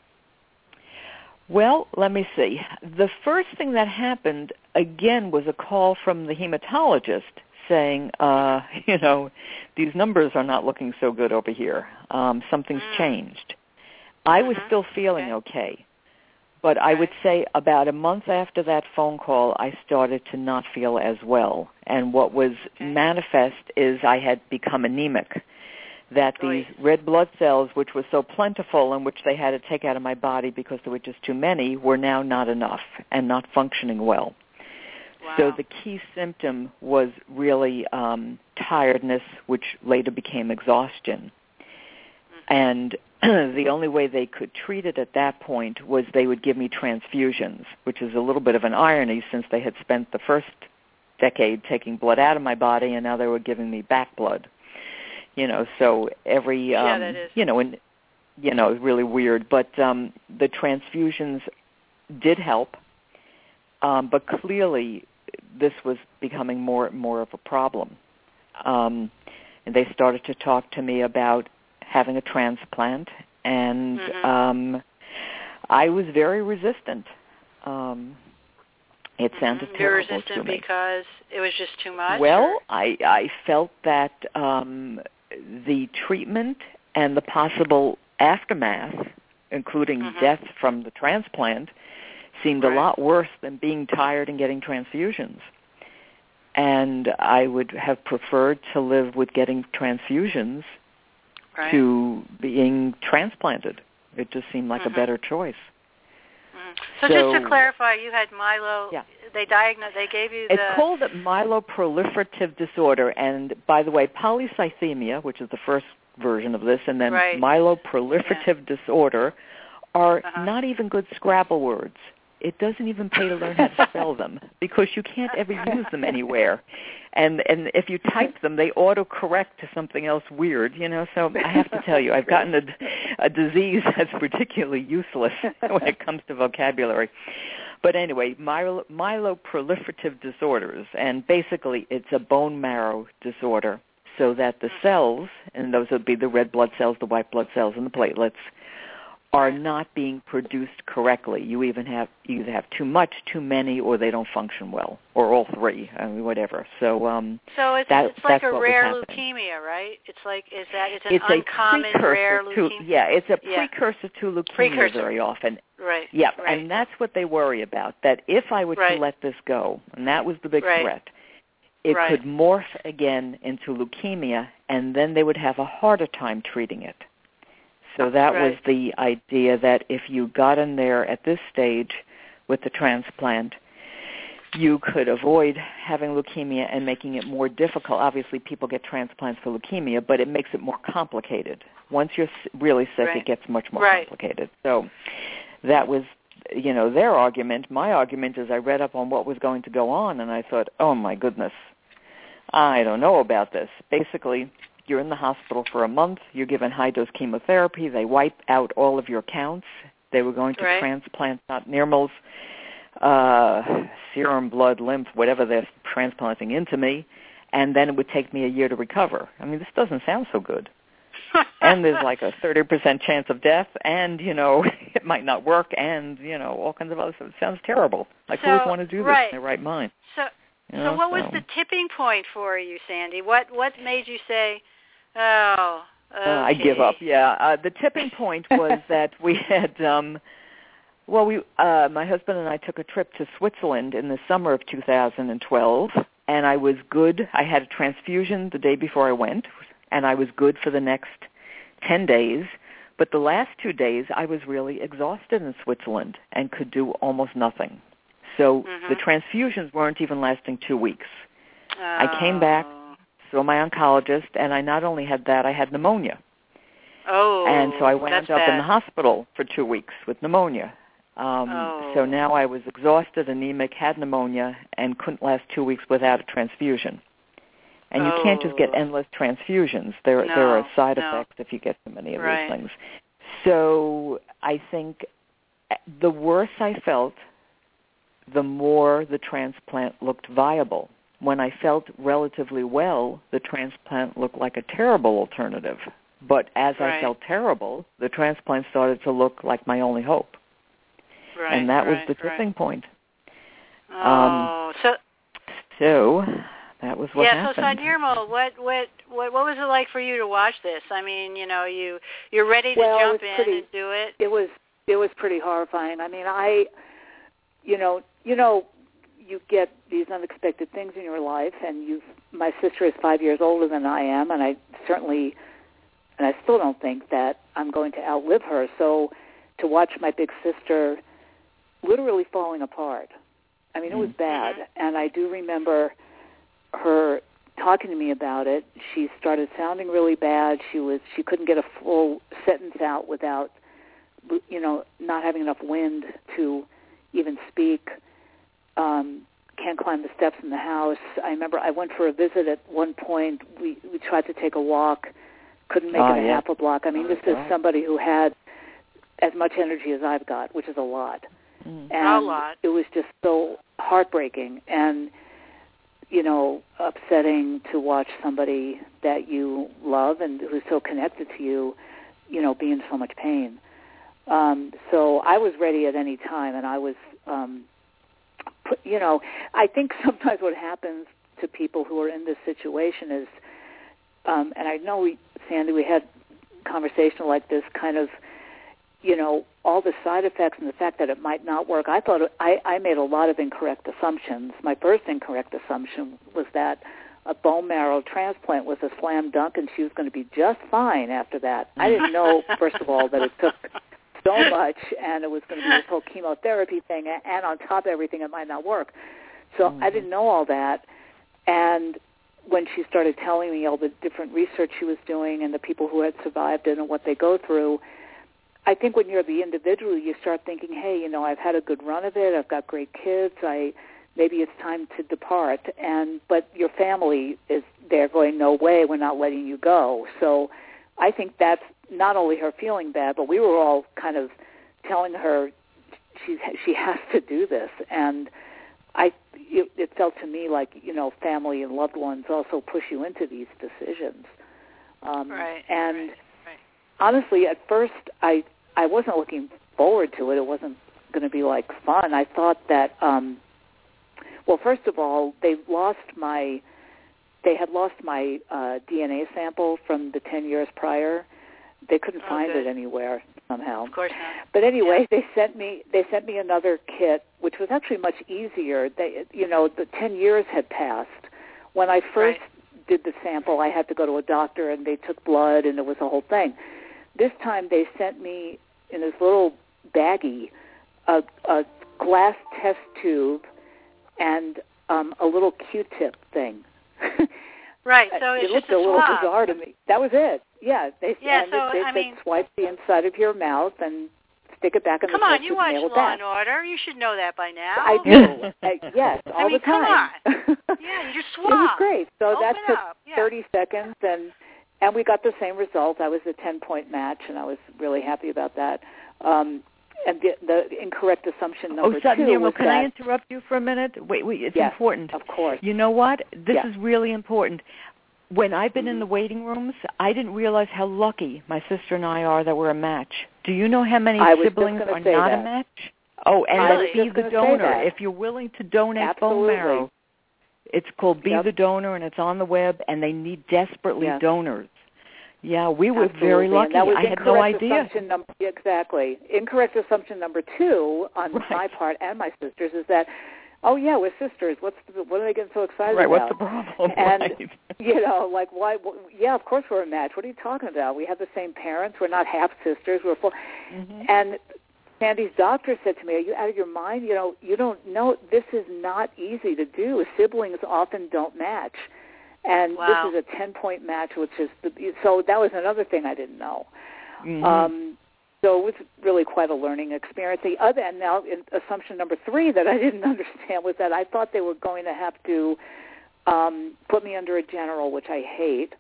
Well, let me see. The first thing that happened again was a call from the hematologist saying, uh, you know, these numbers are not looking so good over here. Um, something's mm. changed. I mm-hmm. was still feeling okay. okay. But I would say about a month after that phone call, I started to not feel as well. And what was okay. manifest is I had become anemic, that these Oy. red blood cells, which were so plentiful and which they had to take out of my body because there were just too many, were now not enough and not functioning well. Wow. So the key symptom was really um, tiredness, which later became exhaustion. Mm-hmm. And the only way they could treat it at that point was they would give me transfusions, which is a little bit of an irony since they had spent the first decade taking blood out of my body, and now they were giving me back blood. You know, so every, um, yeah, that is. you know, and, you know, really weird. But um, the transfusions did help, um, but clearly this was becoming more and more of a problem. Um, and they started to talk to me about having a transplant, and mm-hmm. um, I was very resistant. Um, it sounded mm-hmm. terrible You're resistant to me. because it was just too much? Well, I, I felt that um, the treatment and the possible aftermath, including mm-hmm. death from the transplant, seemed right. a lot worse than being tired and getting transfusions. And I would have preferred to live with getting transfusions right. to being transplanted. It just seemed like mm-hmm. a better choice. Mm. So, so just to clarify, you had myelo. Yeah. They diagnosed. They gave you the. It's called myeloproliferative disorder, and by the way, polycythemia, which is the first version of this, and then right. myeloproliferative yeah. disorder are uh-huh. not even good Scrabble words. it doesn't even pay to learn how to spell them because you can't ever use them anywhere. And and if you type them, they autocorrect to something else weird, you know. So I have to tell you, I've gotten a, a disease that's particularly useless when it comes to vocabulary. But anyway, myelo, myeloproliferative disorders, and basically it's a bone marrow disorder, so that the cells, and those would be the red blood cells, the white blood cells, and the platelets, are not being produced correctly. You even have you either have too much, too many, or they don't function well, or all three. I mean, whatever. So, um, so it's, that, it's like a rare happening. leukemia, right? It's like is that it's an it's uncommon a rare to, leukemia. Yeah, it's a yeah. precursor to leukemia precursor. very often. Right. Yeah, right. and that's what they worry about. That if I were right. to let this go, and that was the big right. threat, it right. could morph again into leukemia, and then they would have a harder time treating it. So that right. was the idea that if you got in there at this stage with the transplant, you could avoid having leukemia and making it more difficult. Obviously, people get transplants for leukemia, but it makes it more complicated. Once you're really sick, right. it gets much more right. complicated. So that was, you know, their argument. My argument is I read up on what was going to go on, and I thought, oh, my goodness, I don't know about this. Basically, you're in the hospital for a month. You're given high-dose chemotherapy. They wipe out all of your counts. They were going to right. transplant not normals, uh, serum, blood, lymph, whatever they're transplanting into me, and then it would take me a year to recover. I mean, this doesn't sound so good. And there's like a thirty percent chance of death, and, you know, it might not work, and, you know, all kinds of other stuff. It sounds terrible. Like, so, who would want to do this right. in their right mind? So, you know, so what was so. the tipping point for you, Sandy? What what made you say, oh, okay. uh, I give up, yeah. Uh, the tipping point was that we had, um, well, we, uh, my husband and I took a trip to Switzerland in the summer of two thousand twelve, and I was good. I had a transfusion the day before I went, and I was good for the next ten days. But the last two days, I was really exhausted in Switzerland and could do almost nothing. So mm-hmm. the transfusions weren't even lasting two weeks. Oh. I came back, saw my oncologist, and I not only had that, I had pneumonia. Oh, and so I wound that's up bad. in the hospital for two weeks with pneumonia. Um, oh. So now I was exhausted, anemic, had pneumonia, and couldn't last two weeks without a transfusion. And you oh. can't just get endless transfusions. There, no, there are side no. effects if you get too many of right. these things. So I think the worse I felt, the more the transplant looked viable. When I felt relatively well, the transplant looked like a terrible alternative. But as right. I felt terrible, the transplant started to look like my only hope. Right, and that right, was the tipping right. point. Oh, um, so so that was what yeah, happened. Yeah, so Sanirmo, what, what what what was it like for you to watch this? I mean, you know, you you're ready to well, jump in pretty, and do it. It was it was pretty horrifying. I mean, I, you know, you know, you get these unexpected things in your life, and you. My sister is five years older than I am, and I certainly, and I still don't think that I'm going to outlive her. So, to watch my big sister literally falling apart. I mean, it was bad, mm-hmm. and I do remember her talking to me about it. She started sounding really bad. She was she couldn't get a full sentence out without, you know, not having enough wind to even speak. Um, can't climb the steps in the house. I remember I went for a visit at one point. We we tried to take a walk, couldn't make oh, it a yeah. half a block. I mean, this is somebody who had as much energy as I've got, which is a lot. Mm. And a lot. It was just so heartbreaking and, you know, upsetting to watch somebody that you love and who's so connected to you, you know, be in so much pain. Um, so I was ready at any time, and I was, um, put, you know, I think sometimes what happens to people who are in this situation is, um, and I know, we, Sandy, we had a conversation like this kind of, you know, all the side effects and the fact that it might not work. I thought I, I made a lot of incorrect assumptions. My first incorrect assumption was that a bone marrow transplant was a slam dunk and she was going to be just fine after that. I didn't know, first of all, that it took so much and it was going to be this whole chemotherapy thing, and on top of everything, it might not work. So mm-hmm. I didn't know all that. And when she started telling me all the different research she was doing and the people who had survived it and what they go through, I think when you're the individual, you start thinking, hey, you know, I've had a good run of it. I've got great kids. I maybe it's time to depart. And but your family is there going, no way, we're not letting you go. So I think that's not only her feeling bad, but we were all kind of telling her she she has to do this. And I it, it felt to me like, you know, family and loved ones also push you into these decisions. Um, right. And right, right. honestly, at first, I I wasn't looking forward to it. It wasn't going to be like fun. I thought that, um, well, first of all, they lost my, they had lost my uh, D N A sample from the ten years prior. They couldn't oh, find good. it anywhere somehow. Of course not. But anyway, yeah. they sent me they sent me another kit, which was actually much easier. They, you know, the ten years had passed. When I first right. did the sample, I had to go to a doctor, and they took blood, and it was a whole thing. This time, they sent me in this little baggie a, a glass test tube and um, a little Q-tip thing. Right, so it's it looked just a a little swab. bizarre to me. That was it. Yeah, they, yeah, and so, they, they I said mean, swipe the inside of your mouth and stick it back in come the on, test you tube watch and nail it Law back. and Order. You should know that by now. I do. I, yes, all I mean, the time. Come on. Yeah, you just swab. It was great. So Open that took up. Yeah. thirty seconds, and and we got the same result. I was a ten-point match, and I was really happy about that. Um, and the, the incorrect assumption number oh, so, two Nirmal, was can that, I interrupt you for a minute? Wait, wait, it's yes, important. Of course. You know what? This yeah. is really important. When I've been mm-hmm. in the waiting rooms, I didn't realize how lucky my sister and I are that we're a match. Do you know how many I was siblings just are say not that. a match? Oh, and Really? let's be the donor. If you're willing to donate Absolutely. bone marrow, it's called Be yep. the Donor, and it's on the web, and they need desperately yes. donors. Yeah, we were Absolutely. very lucky. And that was I had no idea. Assumption num- exactly. Incorrect assumption number two on right. my part and my sister's is that, oh yeah, we're sisters. What's the, what are they getting so excited right, about? What's the problem? And right. you know, like why? Yeah, of course we're a match. What are you talking about? We have the same parents. We're not half sisters. We're full. Mm-hmm. And Sandy's doctor said to me, "Are you out of your mind? You know, you don't know. This is not easy to do. Siblings often don't match." And wow. this is a ten-point match, which is the, so that was another thing I didn't know. Mm-hmm. Um, so it was really quite a learning experience. The other, and now in assumption number three that I didn't understand was that I thought they were going to have to um, put me under a general, which I hate.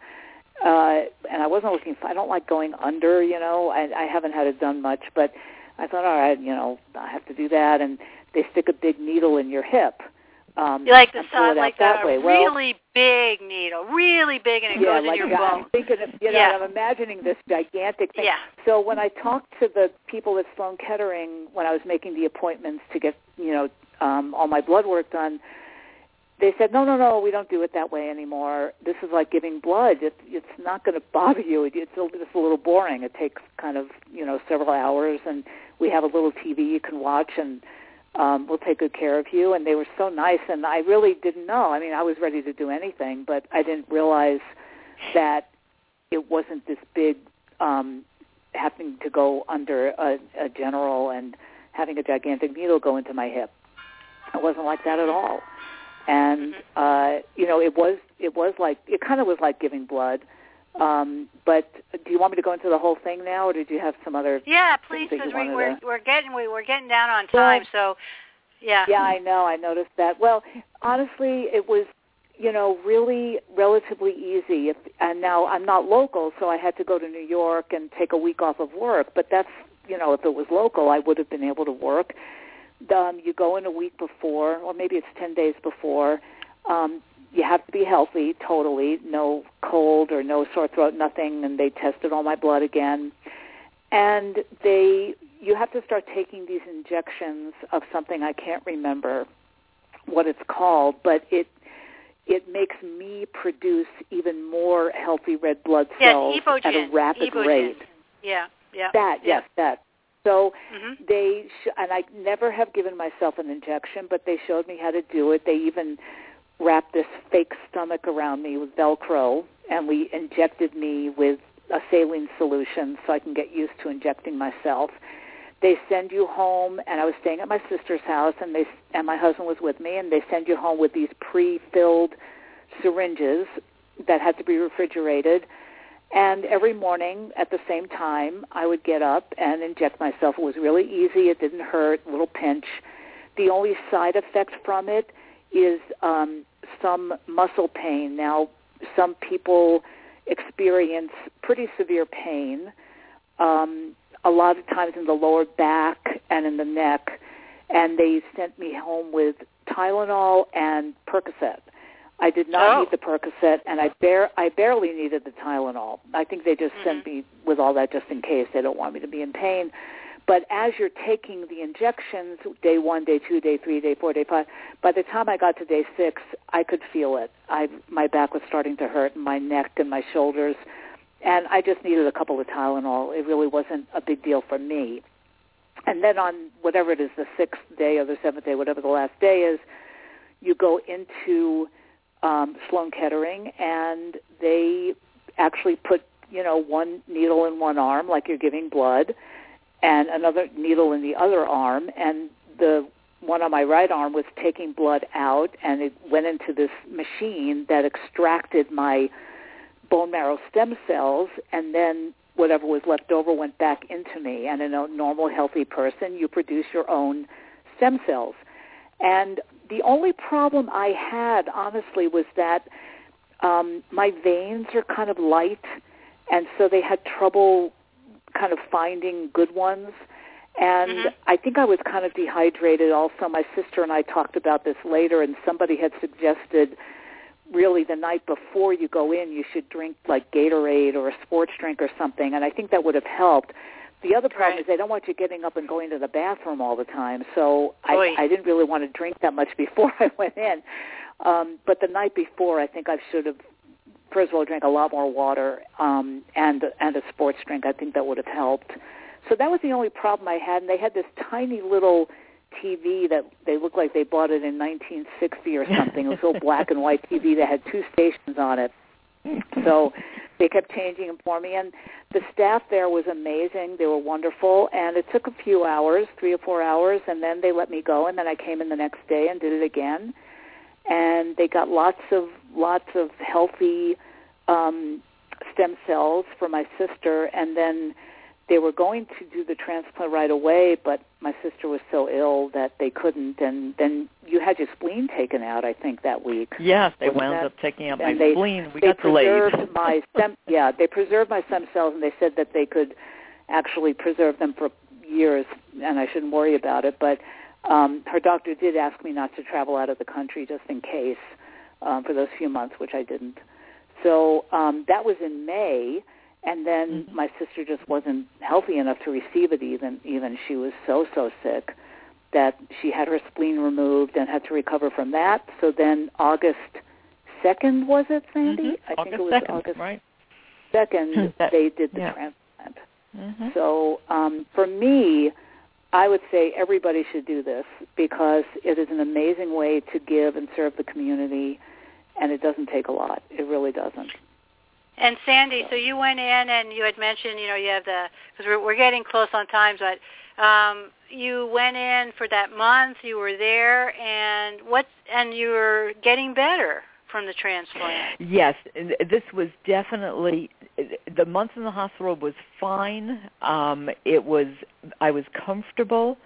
Uh, and I wasn't looking for, I don't like going under, you know. I, I haven't had it done much, but I thought, all right, you know, I have to do that. And they stick a big needle in your hip. Um, you like the and pull it size, like that a way. really well, bone, needle, really big, and it yeah, goes like, in your yeah, bone. I'm thinking of, you know, yeah. I'm imagining this gigantic thing. Yeah. So when I talked to the people at Sloan Kettering when I was making the appointments to get, you know, um, all my blood work done, they said, no, no, no, we don't do it that way anymore. This is like giving blood. It, it's not going to bother you. It's a, it's a little boring. It takes kind of, you know, several hours, and we have a little T V you can watch, and Um, we'll take good care of you. And they were so nice, and I really didn't know. I mean, I was ready to do anything, but I didn't realize that it wasn't this big um, having to go under a, a general and having a gigantic needle go into my hip. It wasn't like that at all. And, mm-hmm. uh, you know, it was, it was like, it kind of was like giving blood. Um, but do you want me to go into the whole thing now, or did you have some other? Yeah, please, because we, we're to... we're getting we, we're getting down on time. Well, so, yeah. Yeah, I know. I noticed that. Well, honestly, it was, you know, really relatively easy. If, and now I'm not local, so I had to go to New York and take a week off of work. But that's, you know, if it was local, I would have been able to work. Um, you go in a week before, or maybe it's ten days before. Um, You have to be healthy, totally, no cold or no sore throat, nothing, and they tested all my blood again. And they, you have to start taking these injections of something I can't remember what it's called, but it it makes me produce even more healthy red blood cells yes, at a rapid Epogen. rate. Yeah, yeah. That, yeah. yes, that. So mm-hmm. they, sh- and I never have given myself an injection, but they showed me how to do it. They even wrapped this fake stomach around me with Velcro, and we injected me with a saline solution so I can get used to injecting myself. They send you home, and I was staying at my sister's house, and they and my husband was with me, and they send you home with these pre-filled syringes that had to be refrigerated. And every morning at the same time, I would get up and inject myself. It was really easy. It didn't hurt, a little pinch. The only side effect from it is um, some muscle pain. Now, some people experience pretty severe pain, um, a lot of times in the lower back and in the neck, and they sent me home with Tylenol and Percocet. I did not oh. need the Percocet, and I bar- I barely needed the Tylenol. I think they just mm-hmm. sent me with all that just in case. They don't want me to be in pain. But as you're taking the injections, day one, day two, day three, day four, day five, by the time I got to day six, I could feel it. I, my back was starting to hurt, and my neck and my shoulders, and I just needed a couple of Tylenol. It really wasn't a big deal for me. And then on whatever it is, the sixth day or the seventh day, whatever the last day is, you go into um, Sloan Kettering, and they actually put, you know, one needle in one arm, like you're giving blood, and another needle in the other arm, and the one on my right arm was taking blood out, and it went into this machine that extracted my bone marrow stem cells, and then whatever was left over went back into me. And in a normal, healthy person, you produce your own stem cells. And the only problem I had, honestly, was that um, my veins are kind of light, and so they had trouble kind of finding good ones. And mm-hmm. I think I was kind of dehydrated also. My sister and I talked about this later, and somebody had suggested really the night before you go in, you should drink like Gatorade or a sports drink or something, and I think that would have helped. The other problem right. is they don't want you getting up and going to the bathroom all the time, so I, I didn't really want to drink that much before I went in. Um, but the night before, I think I should have, first of all, drank a lot more water um, and, and a sports drink. I think that would have helped. So that was the only problem I had, and they had this tiny little T V that they looked like they bought it in nineteen sixty or something. It was a little black and white T V that had two stations on it. So they kept changing them for me, and the staff there was amazing. They were wonderful, and it took a few hours, three or four hours, and then they let me go, and then I came in the next day and did it again. And they got lots of lots of healthy um, stem cells for my sister, and then they were going to do the transplant right away, but my sister was so ill that they couldn't, and then you had your spleen taken out, I think, that week. Yes, they Wasn't wound that? up taking out my and they, spleen. We they got delayed. preserved my stem, yeah, they preserved my stem cells, and they said that they could actually preserve them for years, and I shouldn't worry about it, but um, her doctor did ask me not to travel out of the country just in case um, for those few months, which I didn't. So um, that was in May. And then mm-hmm. my sister just wasn't healthy enough to receive it even. Even she was so, so sick that she had her spleen removed and had to recover from that. So then August second, was it, Sandy? Mm-hmm. I August think it was second, August right. second that, they did the yeah. transplant. Mm-hmm. So um, for me, I would say everybody should do this because it is an amazing way to give and serve the community, and it doesn't take a lot. It really doesn't. And Sandy, so you went in and you had mentioned, you know, you have the, because we're, we're getting close on time, but um, you went in for that month, you were there, and what, and you were getting better from the transplant. Yes, this was definitely, the month in the hospital was fine. Um, it was, I was comfortable.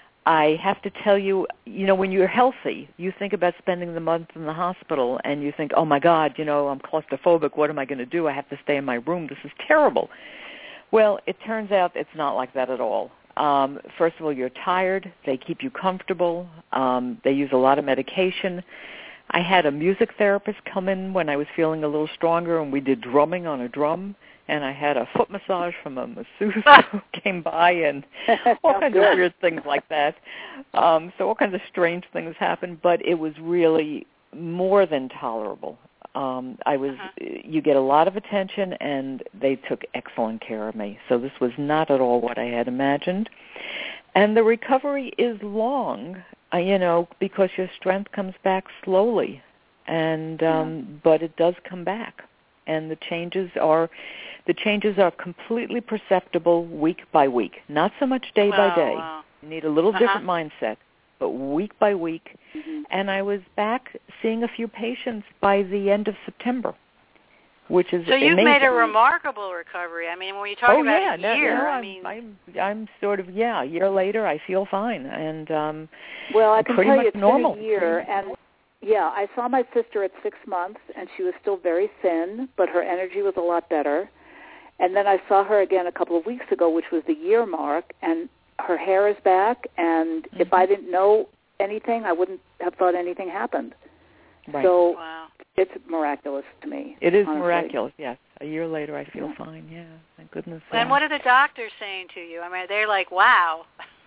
I have to tell you, you know, when you're healthy, you think about spending the month in the hospital and you think, oh, my God, you know, I'm claustrophobic. What am I going to do? I have to stay in my room. This is terrible. Well, it turns out it's not like that at all. Um, first of all, you're tired. They keep you comfortable. Um, they use a lot of medication. I had a music therapist come in when I was feeling a little stronger, and we did drumming on a drum. And I had a foot massage from a masseuse who came by, and all kinds of weird things like that. Um, so all kinds of strange things happened, but it was really more than tolerable. Um, I was, uh-huh. You get a lot of attention, and they took excellent care of me. So this was not at all what I had imagined. And the recovery is long, uh, you know, because your strength comes back slowly, and um, yeah. but it does come back. And the changes are, the changes are completely perceptible week by week. Not so much day wow, by day. Wow. You need a little uh-huh. different mindset, but week by week. Mm-hmm. And I was back seeing a few patients by the end of September. which is so you've amazing. made a remarkable recovery. I mean, when you talk oh, about yeah, a no, year, no, I I'm, mean, I'm I'm sort of yeah. A year later, I feel fine, and um, well, I can pretty tell much you, it's normal. been a year, and yeah, I saw my sister at six months, and she was still very thin, but her energy was a lot better. And then I saw her again a couple of weeks ago, which was the year mark, and her hair is back, and mm-hmm. if I didn't know anything, I wouldn't have thought anything happened. Right. So wow. it's miraculous to me. It is honestly. miraculous, yes. A year later, I feel yeah. fine, yeah. Thank goodness. And yeah. what are the doctors saying to you? I mean, they're like, wow.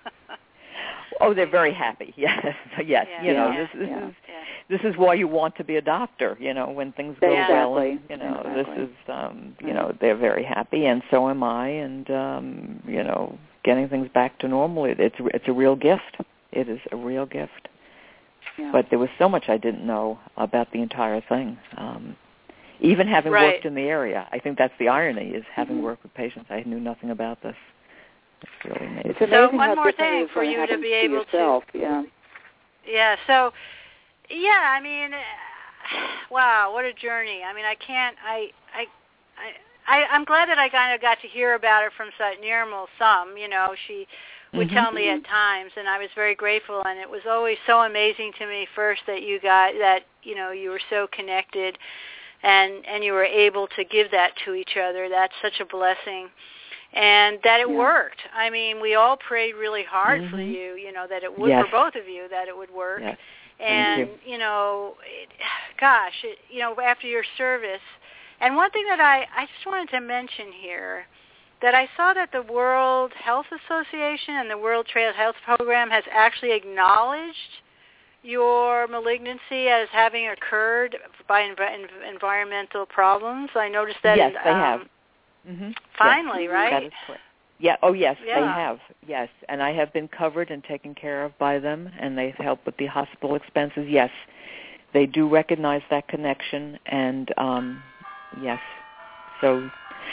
Oh, they're very happy. Yes, yes. Yeah, you know, yeah, this, this yeah, is yeah. this is why you want to be a doctor. You know, when things go exactly. well, and, you know, exactly. this is um, you know, they're very happy, and so am I. And um, you know, getting things back to normal, it, it's it's a real gift. It is a real gift. Yeah. But there was so much I didn't know about the entire thing. Um, even having right. worked in the area, I think that's the irony: is having mm-hmm. worked with patients, I knew nothing about this. It's really amazing. It's amazing so one how more different thing it is for when it you to happens be able to yourself. to. Yeah. Yeah. So, yeah. I mean, wow, what a journey. I mean, I can't. I. I. I. I'm glad that I kind of got to hear about it from Sat Nirmal some. You know, she would mm-hmm. tell me at times, and I was very grateful. And it was always so amazing to me first that you got that. You know, you were so connected, and and you were able to give that to each other. That's such a blessing. And that it yeah. worked. I mean, we all prayed really hard mm-hmm. for you, you know, that it would, yes. for both of you, that it would work. Yes. And, Thank you. you know, it, gosh, it, you know, after your service. And one thing that I, I just wanted to mention here, that I saw that the World Health Association and the World Trade Health Program has actually acknowledged your malignancy as having occurred by env- environmental problems. I noticed that. Yes, in, they um, have. Mm-hmm. Finally, yes, right? That is correct. Yeah. Oh, yes, yeah. they have. Yes, and I have been covered and taken care of by them, and they've helped with the hospital expenses. Yes, they do recognize that connection, and um, yes, so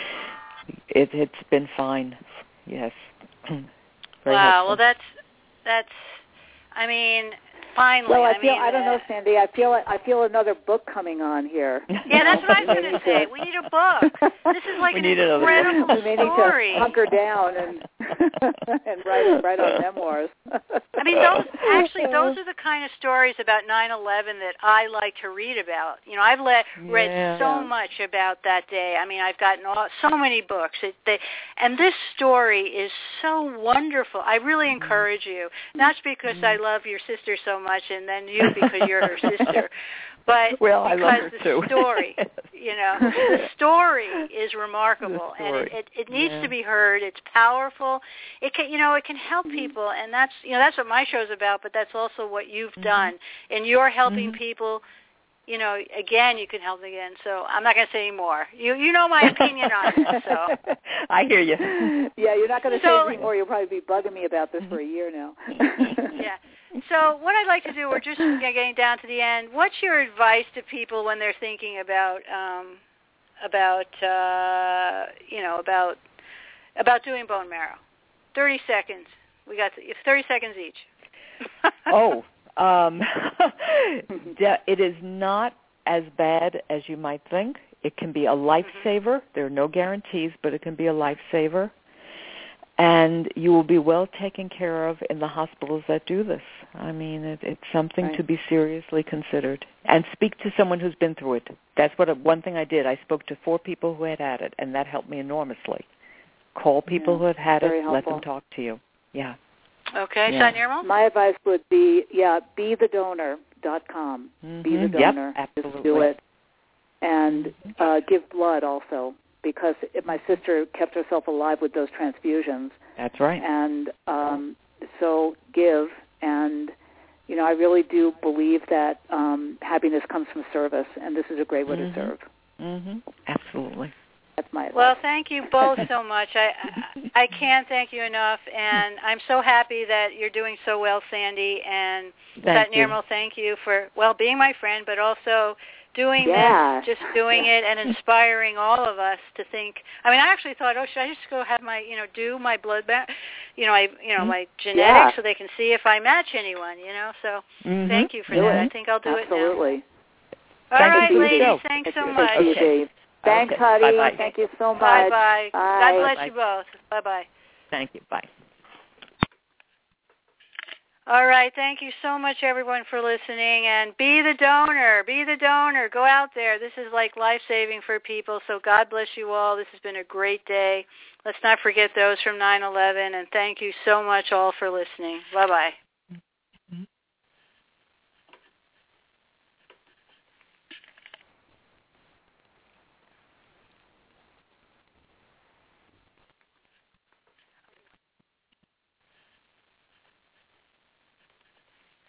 it, it's been fine. Yes. Very wow. helpful. Well, that's that's. I mean. Finally, well, I, I feel mean, I don't uh, know, Sandy. I feel I feel another book coming on here. Yeah, that's what I was going to say. We need a book. This is like we an need incredible we may story. need to hunker down and and write write our memoirs. I mean, those actually those are the kind of stories about nine eleven that I like to read about. You know, I've let, read yeah. so much about that day. I mean, I've gotten all, so many books. It, they, and this story is so wonderful. I really encourage you, not because I love your sister so much, and then you because you're her sister, but well, because I love her the too. story, you know, the story is remarkable, story. and it, it, it needs yeah. to be heard. It's powerful. It can, you know, it can help people, and that's, you know, that's what my show's about. But that's also what you've mm-hmm. done, and you're helping mm-hmm. people. You know, again, you can help again. So I'm not going to say any more. You, you know my opinion on this. So I hear you. Yeah, you're not going to so, say any more. You'll probably be bugging me about this for a year now. Yeah. So what I'd like to do, we're just getting down to the end. What's your advice to people when they're thinking about, um, about, uh, you know, about, about doing bone marrow? Thirty seconds. We got thirty seconds each. oh, um, it is not as bad as you might think. It can be a lifesaver. Mm-hmm. There are no guarantees, but it can be a lifesaver. And you will be well taken care of in the hospitals that do this. I mean, it, it's something right. to be seriously considered. And speak to someone who's been through it. That's what one thing I did. I spoke to four people who had had it, and that helped me enormously. Call people yeah, who have had it. helpful. Let them talk to you. Yeah. Okay, yeah. Sat Nirmal? My advice would be, yeah, be the donor dot com. Mm-hmm. Be the donor. Yep, absolutely. Just do it. And uh, give blood also, because it, my sister kept herself alive with those transfusions. That's right. And um, so give. And, you know, I really do believe that um, happiness comes from service, and this is a great way mm-hmm. to serve. Mm-hmm. Absolutely. That's my advice. Well, thank you both so much. I, I I can't thank you enough, and I'm so happy that you're doing so well, Sandy. And Sat Nirmal, thank you for, well, being my friend, but also doing yeah. this, just doing it, and inspiring all of us to think. I mean, I actually thought, oh, should I just go have my, you know, do my blood bank, you know, I, you know, mm-hmm. my genetics, yeah. so they can see if I match anyone, you know. So mm-hmm. thank you for mm-hmm. that. I think I'll do Absolutely. it now. All Thank right, you for the ladies, show. thanks so Thank much. you, Dave. Thanks, okay. Hadi. Bye-bye. Thank you so much. Bye-bye. Bye. God bless Bye-bye. you both. Bye-bye. Thank you. Bye. All right. Thank you so much, everyone, for listening. And be the donor. Be the donor. Go out there. This is like life-saving for people. So God bless you all. This has been a great day. Let's not forget those from nine eleven. And thank you so much all for listening. Bye-bye.